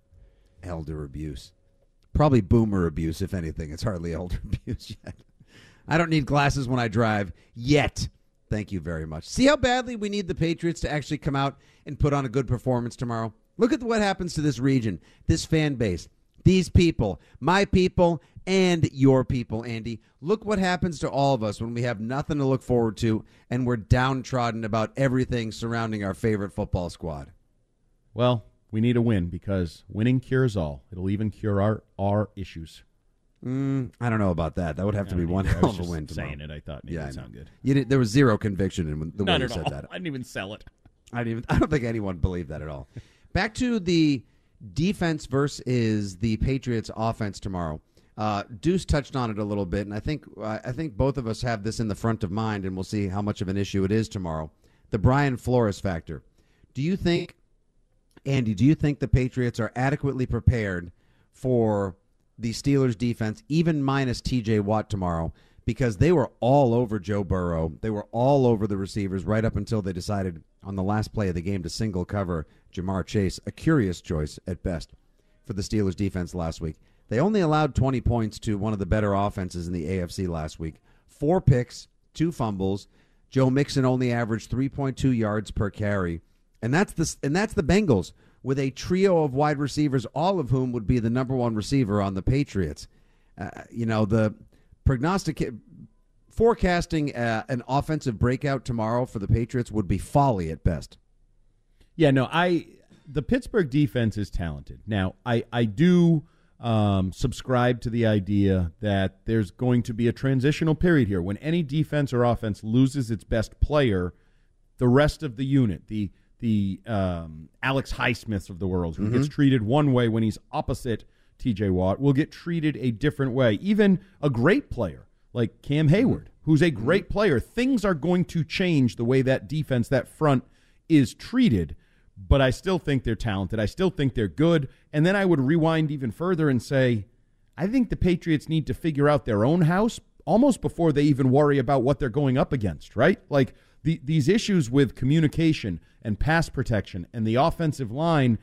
Elder abuse. Probably boomer abuse, if anything. It's hardly elder abuse yet. I don't need glasses when I drive yet. Thank you very much. See how badly we need the Patriots to actually come out and put on a good performance tomorrow? Look at what happens to this region, this fan base, these people, my people, and your people, Andy. Look what happens to all of us when we have nothing to look forward to and we're downtrodden about everything surrounding our favorite football squad.
Well, we need a win because winning cures all. It'll even cure our, our issues.
Mm, I don't know about that. That would have to
I
be
don't
one
either. I
hell
was
of a
just
win tomorrow.
saying it. I thought maybe
yeah,
it
I
would
know.
sound good.
You did, there was zero conviction in the way
None
you
at
said
all.
that.
I didn't even sell it.
I didn't even, I don't think anyone believed that at all. Back to the defense versus the Patriots offense tomorrow. Uh, Deuce touched on it a little bit, and I think uh, I think both of us have this in the front of mind, and we'll see how much of an issue it is tomorrow. The Brian Flores factor. Do you think, Andy, do you think the Patriots are adequately prepared for the Steelers defense, even minus T J Watt tomorrow? Because they were all over Joe Burrow. They were all over the receivers right up until they decided on the last play of the game to single cover Jamar Chase, a curious choice at best for the Steelers defense last week. They only allowed twenty points to one of the better offenses in the A F C last week. Four picks, two fumbles. Joe Mixon only averaged three point two yards per carry. And that's the and that's the Bengals with a trio of wide receivers, all of whom would be the number one receiver on the Patriots. Uh, you know, the prognostic forecasting uh, an offensive breakout tomorrow for the Patriots would be folly at best.
Yeah, no, I the Pittsburgh defense is talented. Now, I I do um, subscribe to the idea that there's going to be a transitional period here when any defense or offense loses its best player, the rest of the unit, the the um, Alex Highsmiths of the world, who
Mm-hmm.
gets treated one way when he's opposite T J Watt, will get treated a different way. Even a great player like Cam Hayward, who's a great player, things are going to change the way that defense, that front, is treated. But I still think they're talented. I still think they're good. And then I would rewind even further and say, I think the Patriots need to figure out their own house almost before they even worry about what they're going up against, right? Like the, these issues with communication and pass protection and the offensive line,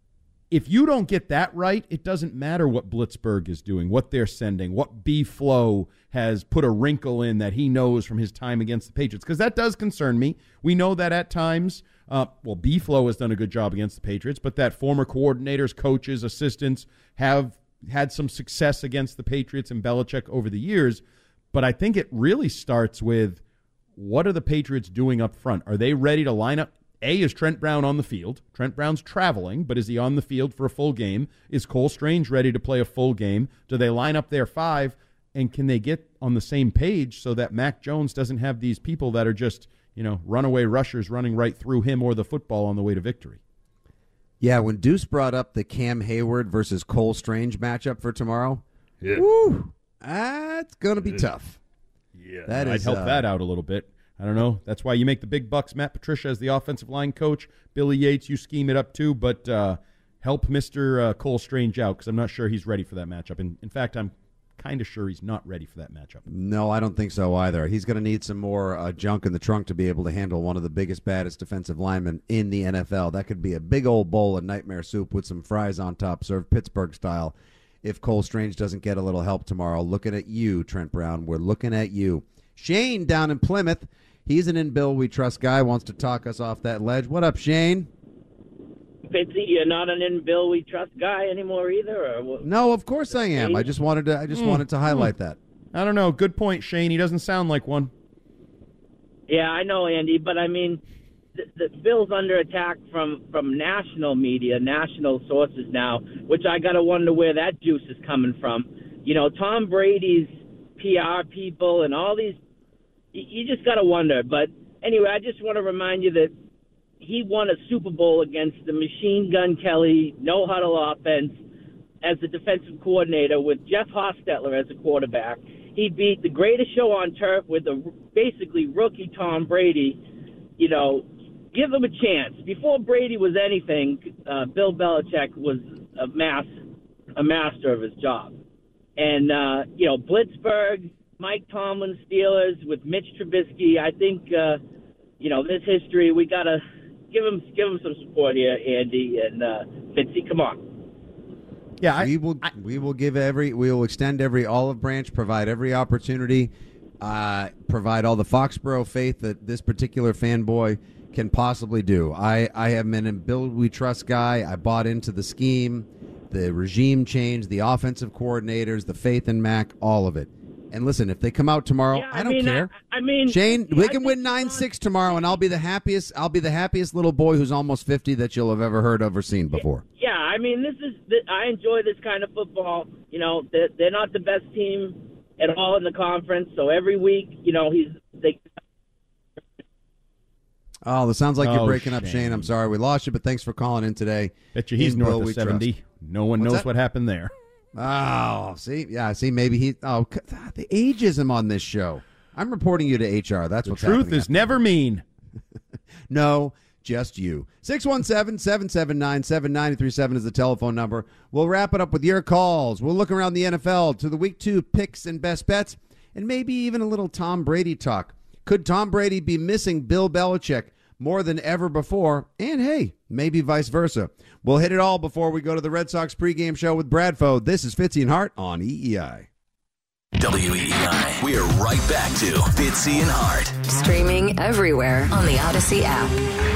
if you don't get that right, it doesn't matter what Blitzburg is doing, what they're sending, what B-Flow has put a wrinkle in that he knows from his time against the Patriots, because that does concern me. We know that at times, uh, well, B-Flow has done a good job against the Patriots, but that former coordinators, coaches, assistants have had some success against the Patriots and Belichick over the years. But I think it really starts with, what are the Patriots doing up front? Are they ready to line up? A, is Trent Brown on the field? Trent Brown's traveling, but is he on the field for a full game? Is Cole Strange ready to play a full game? Do they line up their five? And can they get on the same page so that Mac Jones doesn't have these people that are just, you know, runaway rushers running right through him or the football on the way to victory?
Yeah, when Deuce brought up the Cam Hayward versus Cole Strange matchup for tomorrow,
yeah.
woo, that's going to be
Yeah.
tough.
Yeah,
that
I'd
is,
help
uh,
that out a little bit. I don't know. That's why you make the big bucks. Matt Patricia as the offensive line coach. Billy Yates, you scheme it up too, but uh, help Mister Uh, Cole Strange out because I'm not sure he's ready for that matchup. And in fact, I'm kind of sure he's not ready for that matchup.
No, I don't think so either. He's going to need some more uh, junk in the trunk to be able to handle one of the biggest, baddest defensive linemen in the N F L. That could be a big old bowl of nightmare soup with some fries on top, served Pittsburgh style. If Cole Strange doesn't get a little help tomorrow, looking at you, Trent Brown. We're looking at you. Shane down in Plymouth. He's an in Bill We Trust guy, wants to talk us off that ledge. What up, Shane?
Fitzy, you're not an in Bill We Trust guy anymore either? Or what?
No, of course I am. I just wanted to I just mm. wanted to highlight mm. that.
I don't know. Good point, Shane. He doesn't sound like one.
Yeah, I know, Andy, but I mean, the, the Bill's under attack from, from national media, national sources now, which I got to wonder where that juice is coming from. You know, Tom Brady's P R people and all these, you just got to wonder. But anyway, I just want to remind you that he won a Super Bowl against the Machine Gun Kelly, no-huddle offense as the defensive coordinator with Jeff Hostetler as a quarterback. He beat the greatest show on turf with a basically rookie Tom Brady. You know, give him a chance. Before Brady was anything, uh, Bill Belichick was a, mas- a master of his job. And, uh, you know, Blitzburg, Mike Tomlin Steelers with Mitch Trubisky, I think, uh, you know, this history, we got to give him give him some support here, Andy and uh, Fitzy. Come on.
Yeah, I, we will I, we will give every we will extend every olive branch, provide every opportunity, uh, provide all the Foxborough faith that this particular fanboy can possibly do. I, I have been a Bill We Trust guy. I bought into the scheme, the regime change, the offensive coordinators, the faith in Mac, all of it. And listen, if they come out tomorrow,
yeah,
I don't
mean,
care.
I, I mean,
Shane,
yeah,
we can win nine six tomorrow, and I'll be the happiest. I'll be the happiest little boy who's almost fifty that you'll have ever heard of or seen before.
Yeah, I mean, this is. I enjoy this kind of football. You know, they're, they're not the best team at all in the conference, so every week, you know, he's. They,
oh, this sounds like
oh,
you're breaking
Shane.
up, Shane. I'm sorry we lost you, but thanks for calling in today.
Bet you he's
in
north
Bill
of
We
seventy.
Trust.
No one
What's
knows
that?
what happened there.
Oh, see, yeah, see, maybe he. Oh, the ageism on this show. I'm reporting you to H R. That's
the
what's
truth
happening.
is never mean.
No, just you. six one seven, seven seven nine, seven nine three seven is the telephone number. We'll wrap it up with your calls. We'll look around the N F L to the week two picks and best bets, and maybe even a little Tom Brady talk. Could Tom Brady be missing Bill Belichick more than ever before? And hey, maybe vice versa. We'll hit it all before we go to the Red Sox pregame show with Bradfo. This is Fitzy and Hart on E E I.
W E E I. We are right back to Fitzy and Hart.
Streaming everywhere on the Odyssey app.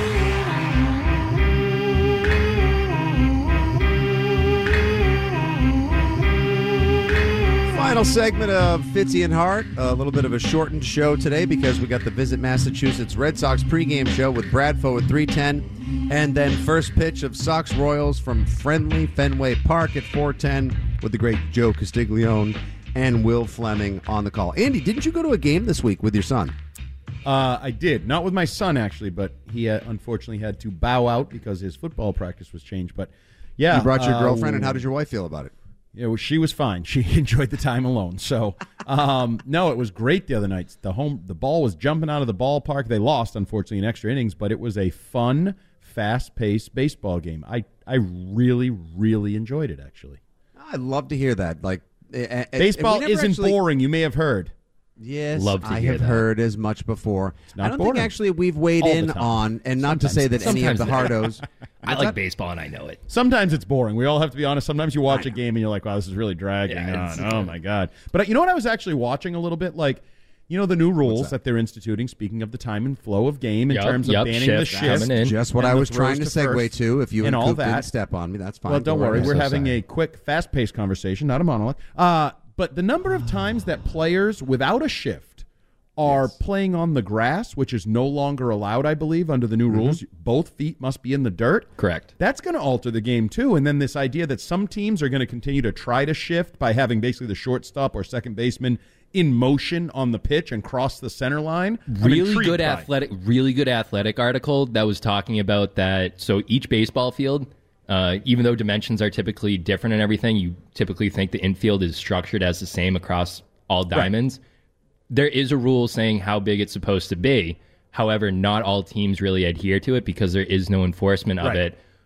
Final segment of Fitzy and Hart. A little bit of a shortened show today because we got the Visit Massachusetts Red Sox pregame show with Bradfo at three ten. And then first pitch of Sox Royals from friendly Fenway Park at four ten with the great Joe Castiglione and Will Fleming on the call. Andy, didn't you go to a game this week with your son?
Uh, I did. Not with my son, actually, but he uh, unfortunately had to bow out because his football practice was changed. But, yeah.
You brought your
uh,
girlfriend, and how did your wife feel about it?
Yeah, well, she was fine. She enjoyed the time alone. So, um, no, it was great the other night. The home, the ball was jumping out of the ballpark. They lost, unfortunately, in extra innings, but it was a fun, fast-paced baseball game. I, I really, really enjoyed it, actually.
I'd love to hear that. Like uh,
baseball isn't
actually...
boring. You may have heard.
Yes,
Love to
I
hear
have
that.
heard as much before.
not
I don't
boring.
think actually we've weighed
All
in
the time.
on, and not
Sometimes.
to say that any of the hardos.
I like baseball and I know it.
Sometimes it's boring. We all have to be honest. Sometimes you watch a game and you're like, wow, this is really dragging
Yeah,
on. Oh, my God. But you know what I was actually watching a little bit? Like, you know the new rules that? that they're instituting, speaking of the time and flow of game in
Yep,
terms of
yep,
banning
shift,
the shift.
coming in.
Just what I
and
was
the
trying to
throws to
segue
first
to. If you
and
and
all
Coop
that.
didn't step on me, that's fine.
Well, don't
Go
worry.
right
We're
ahead.
having
So
a quick, fast-paced conversation, not a monologue. Uh, but the number of times that players without a shift are
Yes.
playing on the grass, which is no longer allowed, I believe, under the new
Mm-hmm.
rules. Both feet must be in the dirt.
Correct.
That's going to alter the game, too. And then this idea that some teams are going to continue to try to shift by having basically the shortstop or second baseman in motion on the pitch and cross the center line. I'm
Really
intrigued
good
by.
athletic, really good athletic article that was talking about that. So each baseball field, uh, even though dimensions are typically different and everything, you typically think the infield is structured as the same across all diamonds. Right. There is a rule saying how big it's supposed to be. However, not all teams really adhere to it because there is no enforcement of
Right.
it.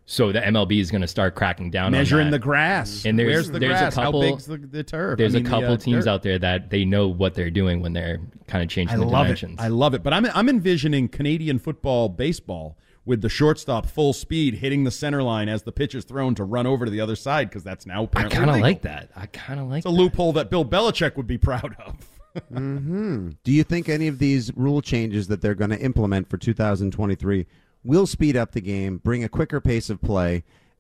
So the M L B is going to start cracking down
Measuring
on that.
the grass.
And there's,
Where's the
there's
grass?
A couple,
How big's the, the turf?
There's
I mean,
a couple
the, uh,
teams
dirt.
out there that they know what they're doing when they're kind of changing
I
the
love
dimensions.
it. I love it. But I'm I'm envisioning Canadian football, baseball, with the shortstop full speed hitting the center line as the pitch is thrown to run over to the other side because that's now
I
apparently
kind of
legal.
like that. I kind of like
It's a
that.
loophole that Bill Belichick would be proud of.
hmm Do you think any of these rule changes that they're going to implement for two thousand twenty-three will speed up the game, bring a quicker pace of play,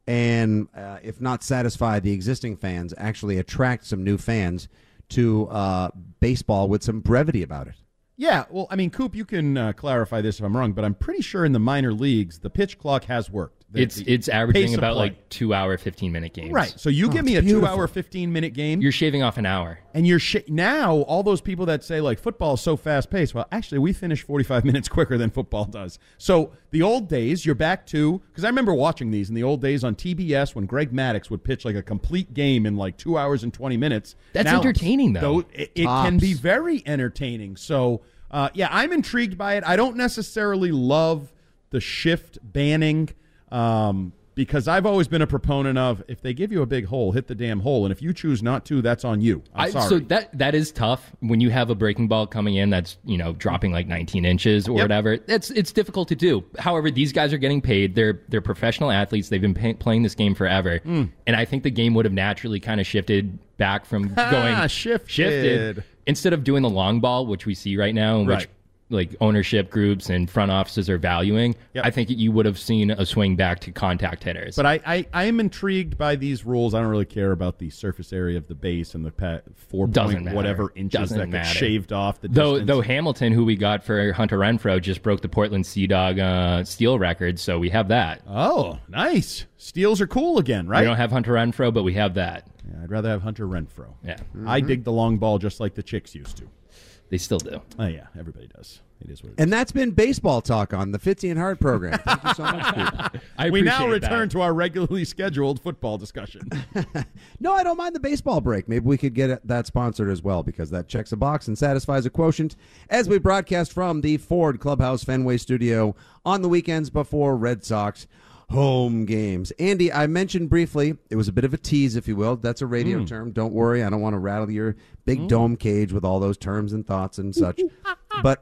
and uh, if not satisfy the existing fans, actually attract some new fans to uh, baseball with some brevity about it?
Yeah, well, I mean, Coop, you can uh, clarify this if I'm wrong, but I'm pretty sure in the minor leagues, the pitch clock has worked. The,
It's
the
it's
pace
averaging
of
about
play.
like two hour, fifteen minute games.
Right. So you
Oh,
give me
it's
a
beautiful.
two hour, fifteen minute game.
You're shaving off an hour.
And you're sh- now all those people that say like football is so fast paced. Well, actually, we finish forty-five minutes quicker than football does. So the old days, you're back to because I remember watching these in the old days on T B S when Greg Maddux would pitch like a complete game in like two hours and twenty minutes.
That's
Now,
entertaining, though.
It, it can be very entertaining. So uh, yeah, I'm intrigued by it. I don't necessarily love the shift banning. Um, Because I've always been a proponent of if they give you a big hole, hit the damn hole, and if you choose not to, that's on you. I'm
I,
sorry.
so that that is tough when you have a breaking ball coming in that's you know dropping like nineteen inches or
Yep.
whatever. That's it's difficult to do. However, these guys are getting paid. They're they're professional athletes. They've been pay, playing this game forever,
Mm.
and I think the game would have naturally kind of shifted back from going
shifted.
shifted instead of doing the long ball, which we see right now, in
Right.
which like ownership groups and front offices are valuing.
Yep.
I think you would have seen a swing back to contact hitters.
But I, I, I am intrigued by these rules. I don't really care about the surface area of the base and the pa- four
Doesn't
point
matter.
whatever inches
Doesn't
that
matter.
get shaved off the
though
distance.
though Hamilton, who we got for Hunter Renfroe, just broke the Portland Sea Dog uh, steal record, so we have that.
Oh, nice. Steals are cool again, right?
We don't have Hunter Renfroe, but we have that.
Yeah, I'd rather have Hunter Renfroe.
Yeah.
I
Mm-hmm.
dig the long ball just like the chicks used to.
They still do.
Oh, yeah, everybody does. It is what it is.
And that's been baseball talk on the Fitzy and Hart program. Thank you so much, Coop.
I
we now
appreciate
return
that.
to our regularly scheduled football discussion.
No, I don't mind the baseball break. Maybe we could get that sponsored as well because that checks a box and satisfies a quotient as we broadcast from the Ford Clubhouse Fenway studio on the weekends before Red Sox home games. Andy, I mentioned briefly, it was a bit of a tease, if you will. That's a radio
Mm.
term. Don't worry. I don't want to rattle your big
Mm.
dome cage with all those terms and thoughts and such. But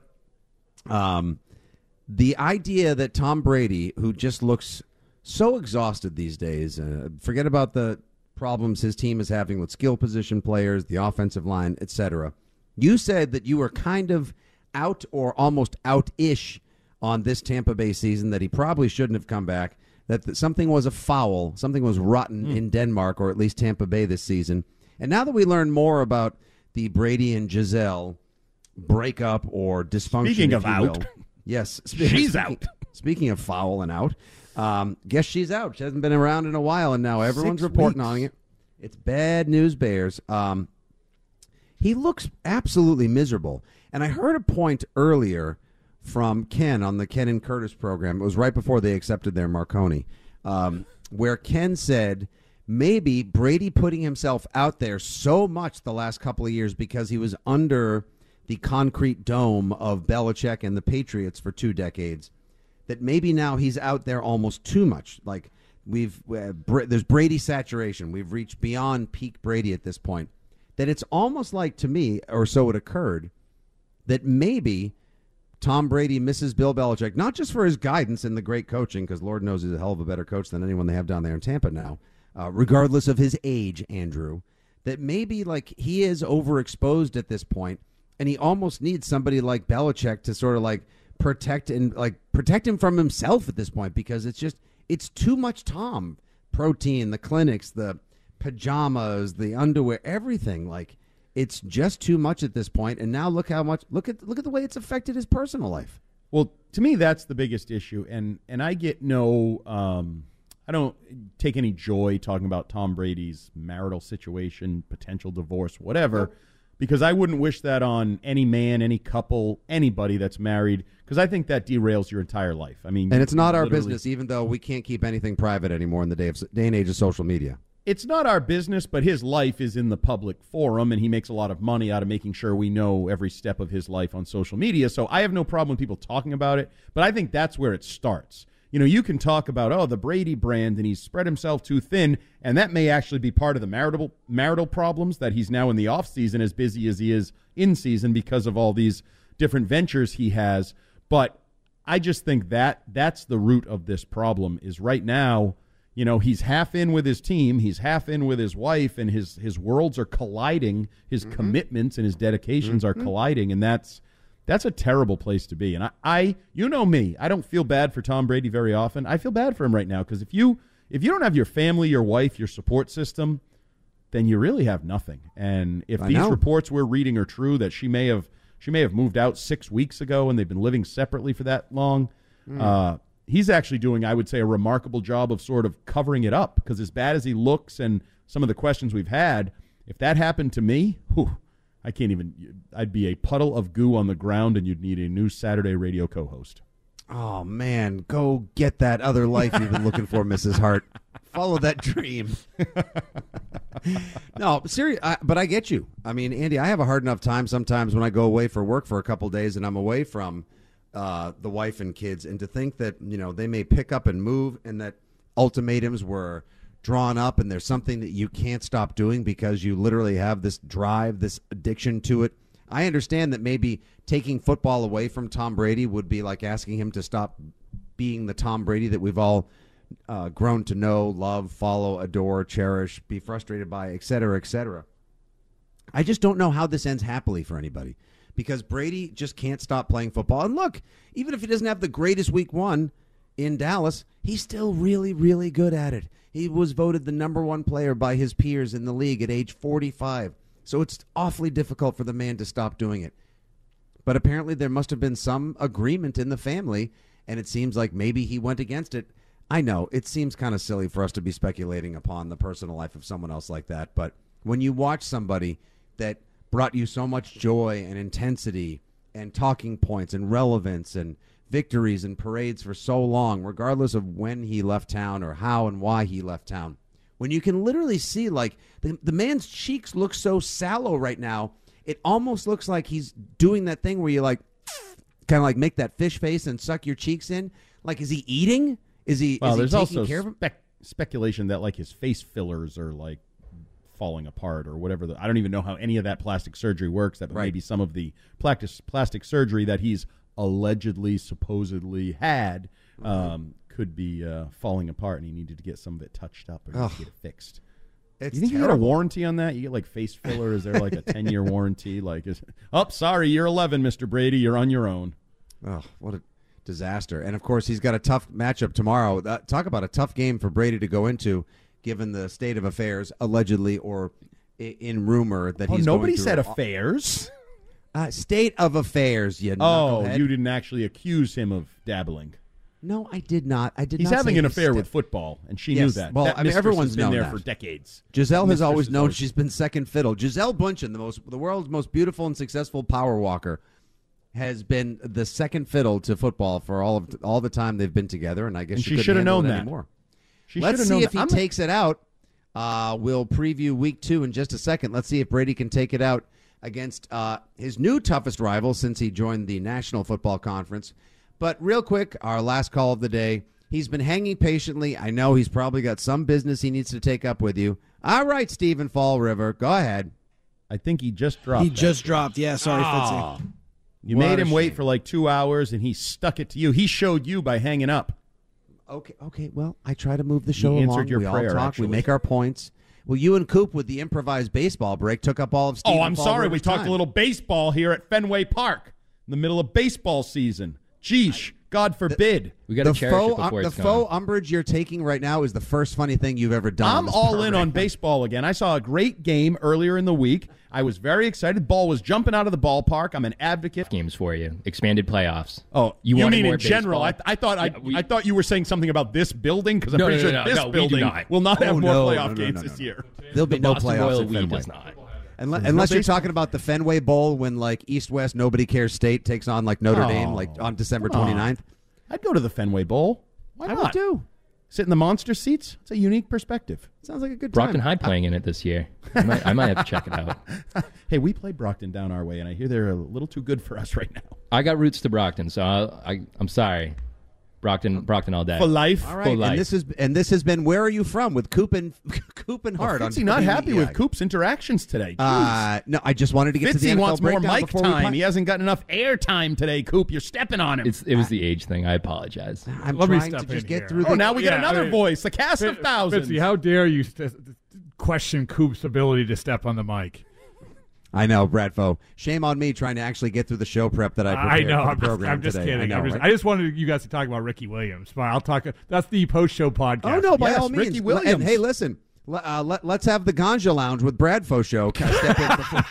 um, the idea that Tom Brady, who just looks so exhausted these days, uh, forget about the problems his team is having with skill position players, the offensive line, et cetera. You said that you were kind of out or almost out-ish on this Tampa Bay season, that he probably shouldn't have come back, that th- something was a foul, something was rotten
Mm.
in Denmark or at least Tampa Bay this season. And now that we learn more about the Brady and Giselle breakup or dysfunction,
Speaking
if
of
you
out.
will. Yes.
She's
speaking,
out.
Speaking of foul and out, um, guess she's out. She hasn't been around in a while, and now everyone's
Six
reporting
weeks.
on it. It's bad news, Bears. Um, he looks absolutely miserable. And I heard a point earlier from Ken on the Ken and Curtis program. It was right before they accepted their Marconi, um, where Ken said maybe Brady putting himself out there so much the last couple of years because he was under the concrete dome of Belichick and the Patriots for two decades, that maybe now he's out there almost too much. Like we've uh, Br- there's Brady saturation. We've reached beyond peak Brady at this point. That it's almost like, to me, or so it occurred, that maybe Tom Brady misses Bill Belichick, not just for his guidance and the great coaching, because Lord knows he's a hell of a better coach than anyone they have down there in Tampa now, uh, regardless of his age, Andrew, that maybe like he is overexposed at this point, and he almost needs somebody like Belichick to sort of like protect and like protect him from himself at this point, because it's just it's too much Tom. Protein, the clinics, the pajamas, the underwear, everything. Like it's just too much at this point. And now look how much look at look at the way it's affected his personal life.
Well, to me, that's the biggest issue, and and I get no, um, I don't take any joy talking about Tom Brady's marital situation, potential divorce, whatever, because I wouldn't wish that on any man, any couple, anybody that's married, because I think that derails your entire life. I mean,
And
you
it's not our
literally-
business, even though we can't keep anything private anymore in the day of day and age of social media.
It's not our business, but his life is in the public forum, and he makes a lot of money out of making sure we know every step of his life on social media. So I have no problem with people talking about it, but I think that's where it starts. you know, you can talk about, oh, the Brady brand, and he's spread himself too thin, and that may actually be part of the marital marital problems, that he's now in the offseason as busy as he is in season because of all these different ventures he has. But I just think that that's the root of this problem is right now, you know, he's half in with his team, he's half in with his wife, and his, his worlds are colliding, his mm-hmm. commitments and his dedications mm-hmm. are colliding, and that's That's a terrible place to be. And I, I, you know me, I don't feel bad for Tom Brady very often. I feel bad for him right now because if you if you don't have your family, your wife, your support system, then you really have nothing. And if
I
these
know.
reports we're reading are true, that she may have she may have moved out six weeks ago and they've been living separately for that long, mm. uh, he's actually doing, I would say, a remarkable job of sort of covering it up because as bad as he looks and some of the questions we've had, if that happened to me, whew, I can't even, I'd be a puddle of goo on the ground and you'd need a new Saturday radio co-host.
Oh, man, go get that other life you've been looking for, Missus Hart. Follow that dream. No, serious, I, but I get you. I mean, Andy, I have a hard enough time sometimes when I go away for work for a couple days and I'm away from uh, the wife and kids, and to think that, you know, they may pick up and move and that ultimatums were drawn up and there's something that you can't stop doing because you literally have this drive, this addiction to it. I understand that maybe taking football away from Tom Brady would be like asking him to stop being the Tom Brady that we've all uh, grown to know, love, follow, adore, cherish, be frustrated by, et cetera, et cetera. I just don't know how this ends happily for anybody because Brady just can't stop playing football. And look, even if he doesn't have the greatest week one in Dallas, he's still really, really good at it. He was voted the number one player by his peers in the league at age forty-five. So it's awfully difficult for the man to stop doing it. But apparently there must have been some agreement in the family, and it seems like maybe he went against it. I know, it seems kind of silly for us to be speculating upon the personal life of someone else like that, but when you watch somebody that brought you so much joy and intensity and talking points and relevance and victories and parades for so long, regardless of when he left town or how and why he left town, when you can literally see, like, the, the man's cheeks look so sallow right now, it almost looks like he's doing that thing where you, like, kind of like make that fish face and suck your cheeks in. Like, is he eating? Is he,
well,
is he
there's
taking
also
care of him?
Spec- speculation that, like, his face fillers are, like, falling apart or whatever. The, I don't even know how any of that plastic surgery works. That
Right.
maybe some of the plastic, plastic surgery that he's allegedly, supposedly had um, could be uh, falling apart, and he needed to get some of it touched up or
Ugh.
get it fixed.
It's
you think
terrible.
you get a warranty on that? You get like face filler? Is there like a ten-year warranty? Like, is, oh, sorry, you're eleven, Mister Brady. You're on your own.
Oh, what a disaster. And, of course, he's got a tough matchup tomorrow. Uh, talk about a tough game for Brady to go into, given the state of affairs, allegedly, or i- in rumor that
Oh,
he's
nobody
going through
said
a-
affairs.
Uh, state of affairs, you
Oh,
knucklehead.
you didn't actually accuse him of dabbling.
No, I did not. I did
He's
not
having
say
an
he's
affair
sta-
with football, and she
Yes.
knew that.
Well,
That
I mean,
mistress
everyone's
has been
known
there
that.
for decades.
Giselle has
Mistress
always
has
known
always-
she's been second fiddle. Giselle Bundchen, the most, the world's most beautiful and successful power walker, has been the second fiddle to football for all of all the time they've been together, and I guess
And
she,
she
couldn't
should have
handle
known
it
that.
anymore.
She
Let's
should have
see
known
if
that.
he
I'm-
takes it out. Uh, we'll preview week two in just a second. Let's see if Brady can take it out against uh, his new toughest rival since he joined the National Football Conference. But real quick, our last call of the day. He's been hanging patiently. I know he's probably got some business he needs to take up with you. All right, Stephen Fall River, go ahead.
I think he just dropped.
He
that.
just dropped. Yeah, sorry,
Ah.
Fitzy.
You
What
made
a
him wait
shame.
for like two hours, and he stuck it to you. He showed you by hanging up.
Okay, okay. Well, I try to move the show
answered
along.
your
we
prayer,
all talk.
actually.
We make our points. Well, you and Coop with the improvised baseball break took up all of Stephen
Oh, I'm
Fall
sorry. We
River's
talked
time.
a little baseball here at Fenway Park in the middle of baseball season. Geesh, God forbid.
We got to
The
cherish
faux,
it before
the
it's
faux
gone.
umbrage you're taking right now is the first funny thing you've ever done. on
I'm
this
all in
program.
on baseball again. I saw a great game earlier in the week. I was very excited. Ball was jumping out of the ballpark. I'm an advocate.
Games for you. Expanded playoffs.
Oh,
You
you,
wanted
mean
more
in general? I,
baseball?
I thought I,
Yeah, we-
I thought you were saying something about this building because I'm
No,
pretty
no,
sure
no, no,
this
no, we do
building
not.
will not have
Oh,
more
no,
playoff
no, no,
games
no, no,
this
no.
year.
There'll be
The
no
Boston
playoffs
Royal
at
League
Fenway.
does not.
Unless,
There's
unless
no
you're
baseball.
talking about the Fenway Bowl when, like, East-West Nobody Cares State takes on, like, Notre
Oh,
Dame, like, on December
come on.
twenty-ninth.
I'd go to the Fenway Bowl. Why
I
not?
would too.
Sit in the monster seats. It's a unique perspective.
Sounds like a good time.
Brockton High playing in it this year. I might, I might have to check it out.
Hey, we play Brockton down our way, and I hear they're a little too good for us right now.
I got roots to Brockton, so I, I, I'm sorry. Brockton, Brockton all day.
For life.
All right,
For life.
and this is and this has been Where Are You From with Coop and Coop and Hart.
Oh,
on
Fitzy not happy
W E I.
with Coop's interactions today.
Uh, no, I just wanted to get to the
Fitzy
N F L
wants more
breakdown
mic
before we
time.
put-
He hasn't got enough air time today, Coop. You're stepping on him.
It's, it was the age thing. I apologize.
I'm
Let me
trying to
step
just
in
get
here.
through.
oh,
The,
now we got
Yeah,
another
I mean,
voice. The cast of
Fit-
thousands.
Fitzy, how dare you st- question Coop's ability to step on the mic?
I know, Bradfo. Shame on me trying to actually get through the show prep that I
I
prepared
know.
for the
I'm just,
program
I'm just
today.
kidding.
I know,
I'm just,
right?
I just wanted you guys to talk about Ricky Williams. But I'll talk. That's the post-show podcast.
Oh no! By
Yes,
all means,
Ricky
L-
Williams.
And hey, listen. l- Uh, let, let's have the Ganja Lounge with Bradfo show. Can I step in before?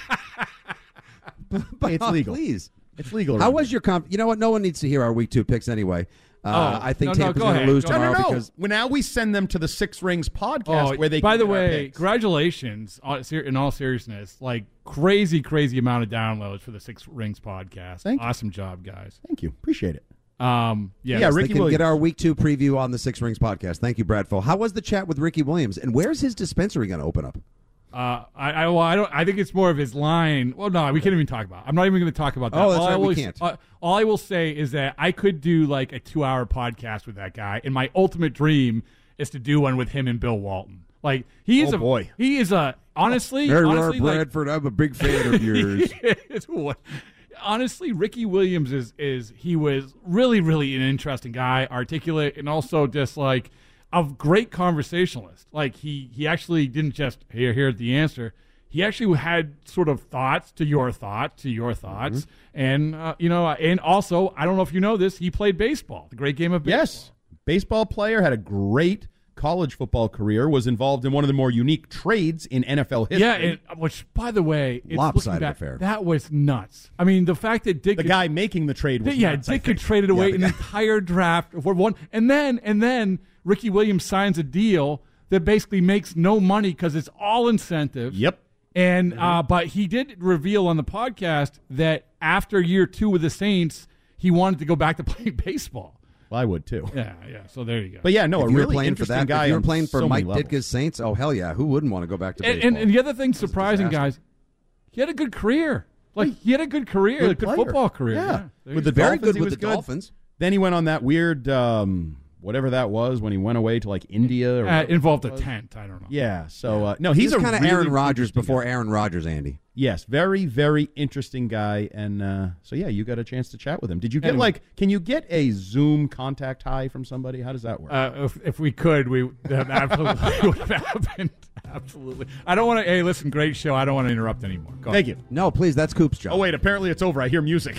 But,
It's
uh,
legal.
Please.
It's legal.
How
around
was
here.
your comp? You know what? No one needs to hear our week two picks anyway. Uh,
Oh,
I think
no, no,
Tampa's
go
going to
ahead.
lose
Go-
No,
tomorrow
no, no.
because
Well, now we send them to the Six Rings podcast
Oh,
where they.
by
can
the
get our
way,
picks.
congratulations! on- ser- In all seriousness, like crazy, crazy amount of downloads for the Six Rings podcast.
Thank you.
awesome job, guys.
Thank you. Appreciate it.
Um, yeah,
Yeah,
they
Ricky
can
Williams.
get our week two preview on the Six Rings podcast. Thank you, Bradfo. How was the chat with Ricky Williams? And where's his dispensary going to open up?
Uh, I, I, well, I don't. I think it's more of his line. Well, no, we can't even talk about it. I'm not even going to talk about that.
Oh, that's
all
right,
I
we
will,
can't.
Uh, all I will say is that I could do like a two-hour podcast with that guy, and my ultimate dream is to do one with him and Bill Walton. Like he is
Oh,
a
boy.
He is a honestly,
Hey,
honestly, like,
Bradford, I'm a big fan of yours.
It's what- honestly, Ricky Williams is is he was really, really an interesting guy, articulate, and also just like a great conversationalist. Like he he actually didn't just here here's the answer. He actually had sort of thoughts to your thoughts to your thoughts,
Mm-hmm.
and uh, you know, and also I don't know if you know this, he played baseball, the great game of baseball.
Yes, baseball player, had a great college football career, was involved in one of the more unique trades in N F L history.
Yeah, and, which, by the way, it's
Lopsided
looking back,
affair.
that was nuts. I mean, the fact that Dick
the guy making the trade was
yeah,
nuts, I
Dick had
think.
traded away
Yeah,
an entire draft for one, and then and then Ricky Williams signs a deal that basically makes no money because it's all incentive.
Yep.
And uh, but he did reveal on the podcast that after year two with the Saints, he wanted to go back to playing baseball.
Well, I would too.
Yeah, yeah. So there you go.
But yeah, no,
if
a
you were
really
playing for
interesting
that,
guy.
if you were
on
playing for
so
Mike
many levels.
Ditka's Saints, oh hell yeah, who wouldn't want to go back to
and,
baseball?
and, and the other thing
This is a
surprising,
disaster.
guys, he had a good career. Like he had a good career,
Good
a good
player.
football career.
Yeah,
Yeah. There
with
you
the
go.
Very
Dolphins,
good
he
with
was
the Dolphins.
Then he went on that weird, um, whatever that was, when he went away to like India. Or
Uh,
whatever
involved
it
a
was.
tent. I don't know.
Yeah. So uh, no, he's,
He's
a
kind of
really
Aaron Rodgers
interesting
before
guy.
Aaron Rodgers, Andy.
Yes, very, very interesting guy, and uh, so yeah, you got a chance to chat with him. Did you get
Anyway.
like? Can you get a Zoom contact high from somebody? How does that work?
Uh, if, if we could, we that absolutely would have happened. Absolutely. I don't want to. Hey, listen, great show. I don't want to interrupt anymore. Go
Thank
ahead.
you.
No, please, that's Coop's job.
Oh wait, apparently it's over. I hear music.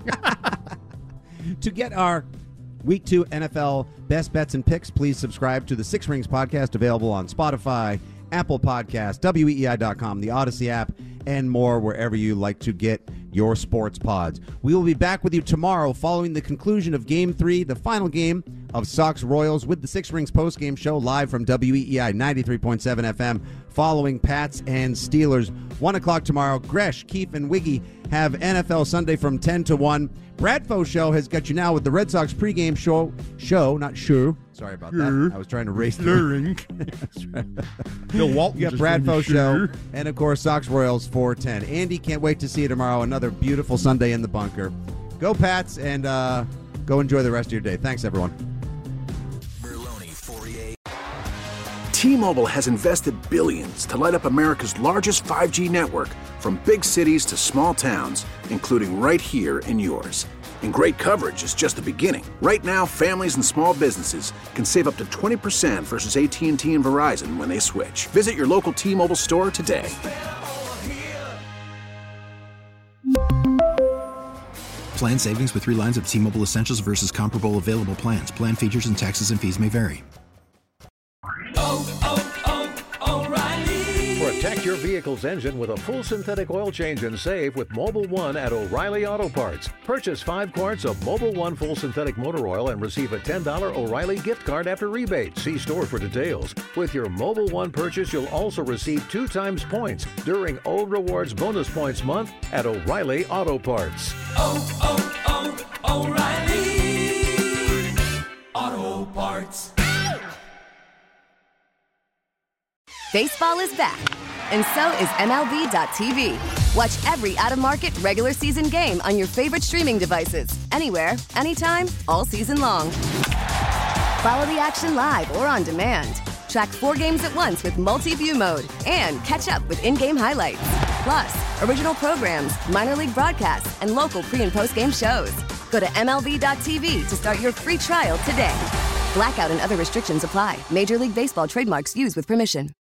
To get our Week two N F L best bets and picks, please subscribe to the Six Rings podcast, available on Spotify, Apple Podcasts, W E I dot com, the Odyssey app, and more wherever you like to get your sports pods. We will be back with you tomorrow following the conclusion of Game three, the final game of Sox Royals, with the Six Rings postgame show live from W E I ninety-three point seven F M following Pats and Steelers. one o'clock tomorrow. Gresh, Keefe, and Wiggy have N F L Sunday from ten to one. Bradfo Show has got you now with the Red Sox pregame show. Show, not show. Sorry about that. I was trying to race the
Slurring. Bill Walton.
You got
just told me
Bradfo Show,
sure.
and of course Sox Royals four ten. Andy, can't wait to see you tomorrow. Another beautiful Sunday in the bunker. Go Pats, and uh, go enjoy the rest of your day. Thanks, everyone.
T-Mobile has invested billions to light up America's largest five G network, from big cities to small towns, including right here in yours. And great coverage is just the beginning. Right now, families and small businesses can save up to twenty percent versus A T and T and Verizon when they switch. Visit your local T-Mobile store today.
Plan savings with three lines of T-Mobile Essentials versus comparable available plans. Plan features and taxes and fees may vary.
Protect your vehicle's engine with a full synthetic oil change and save with Mobile One at O'Reilly Auto Parts. Purchase five quarts of Mobile One full synthetic motor oil and receive a ten dollars O'Reilly gift card after rebate. See store for details. With your Mobile One purchase, you'll also receive two times points during O Rewards Bonus Points Month at O'Reilly Auto Parts.
Oh, oh, oh, O'Reilly Auto Parts.
Baseball is back, and so is M L B dot T V. Watch every out-of-market regular season game on your favorite streaming devices, anywhere, anytime, all season long. Follow the action live or on demand. Track four games at once with multi-view mode and catch up with in-game highlights. Plus, original programs, minor league broadcasts, and local pre- and post-game shows. Go to M L B dot T V to start your free trial today. Blackout and other restrictions apply. Major League Baseball trademarks used with permission.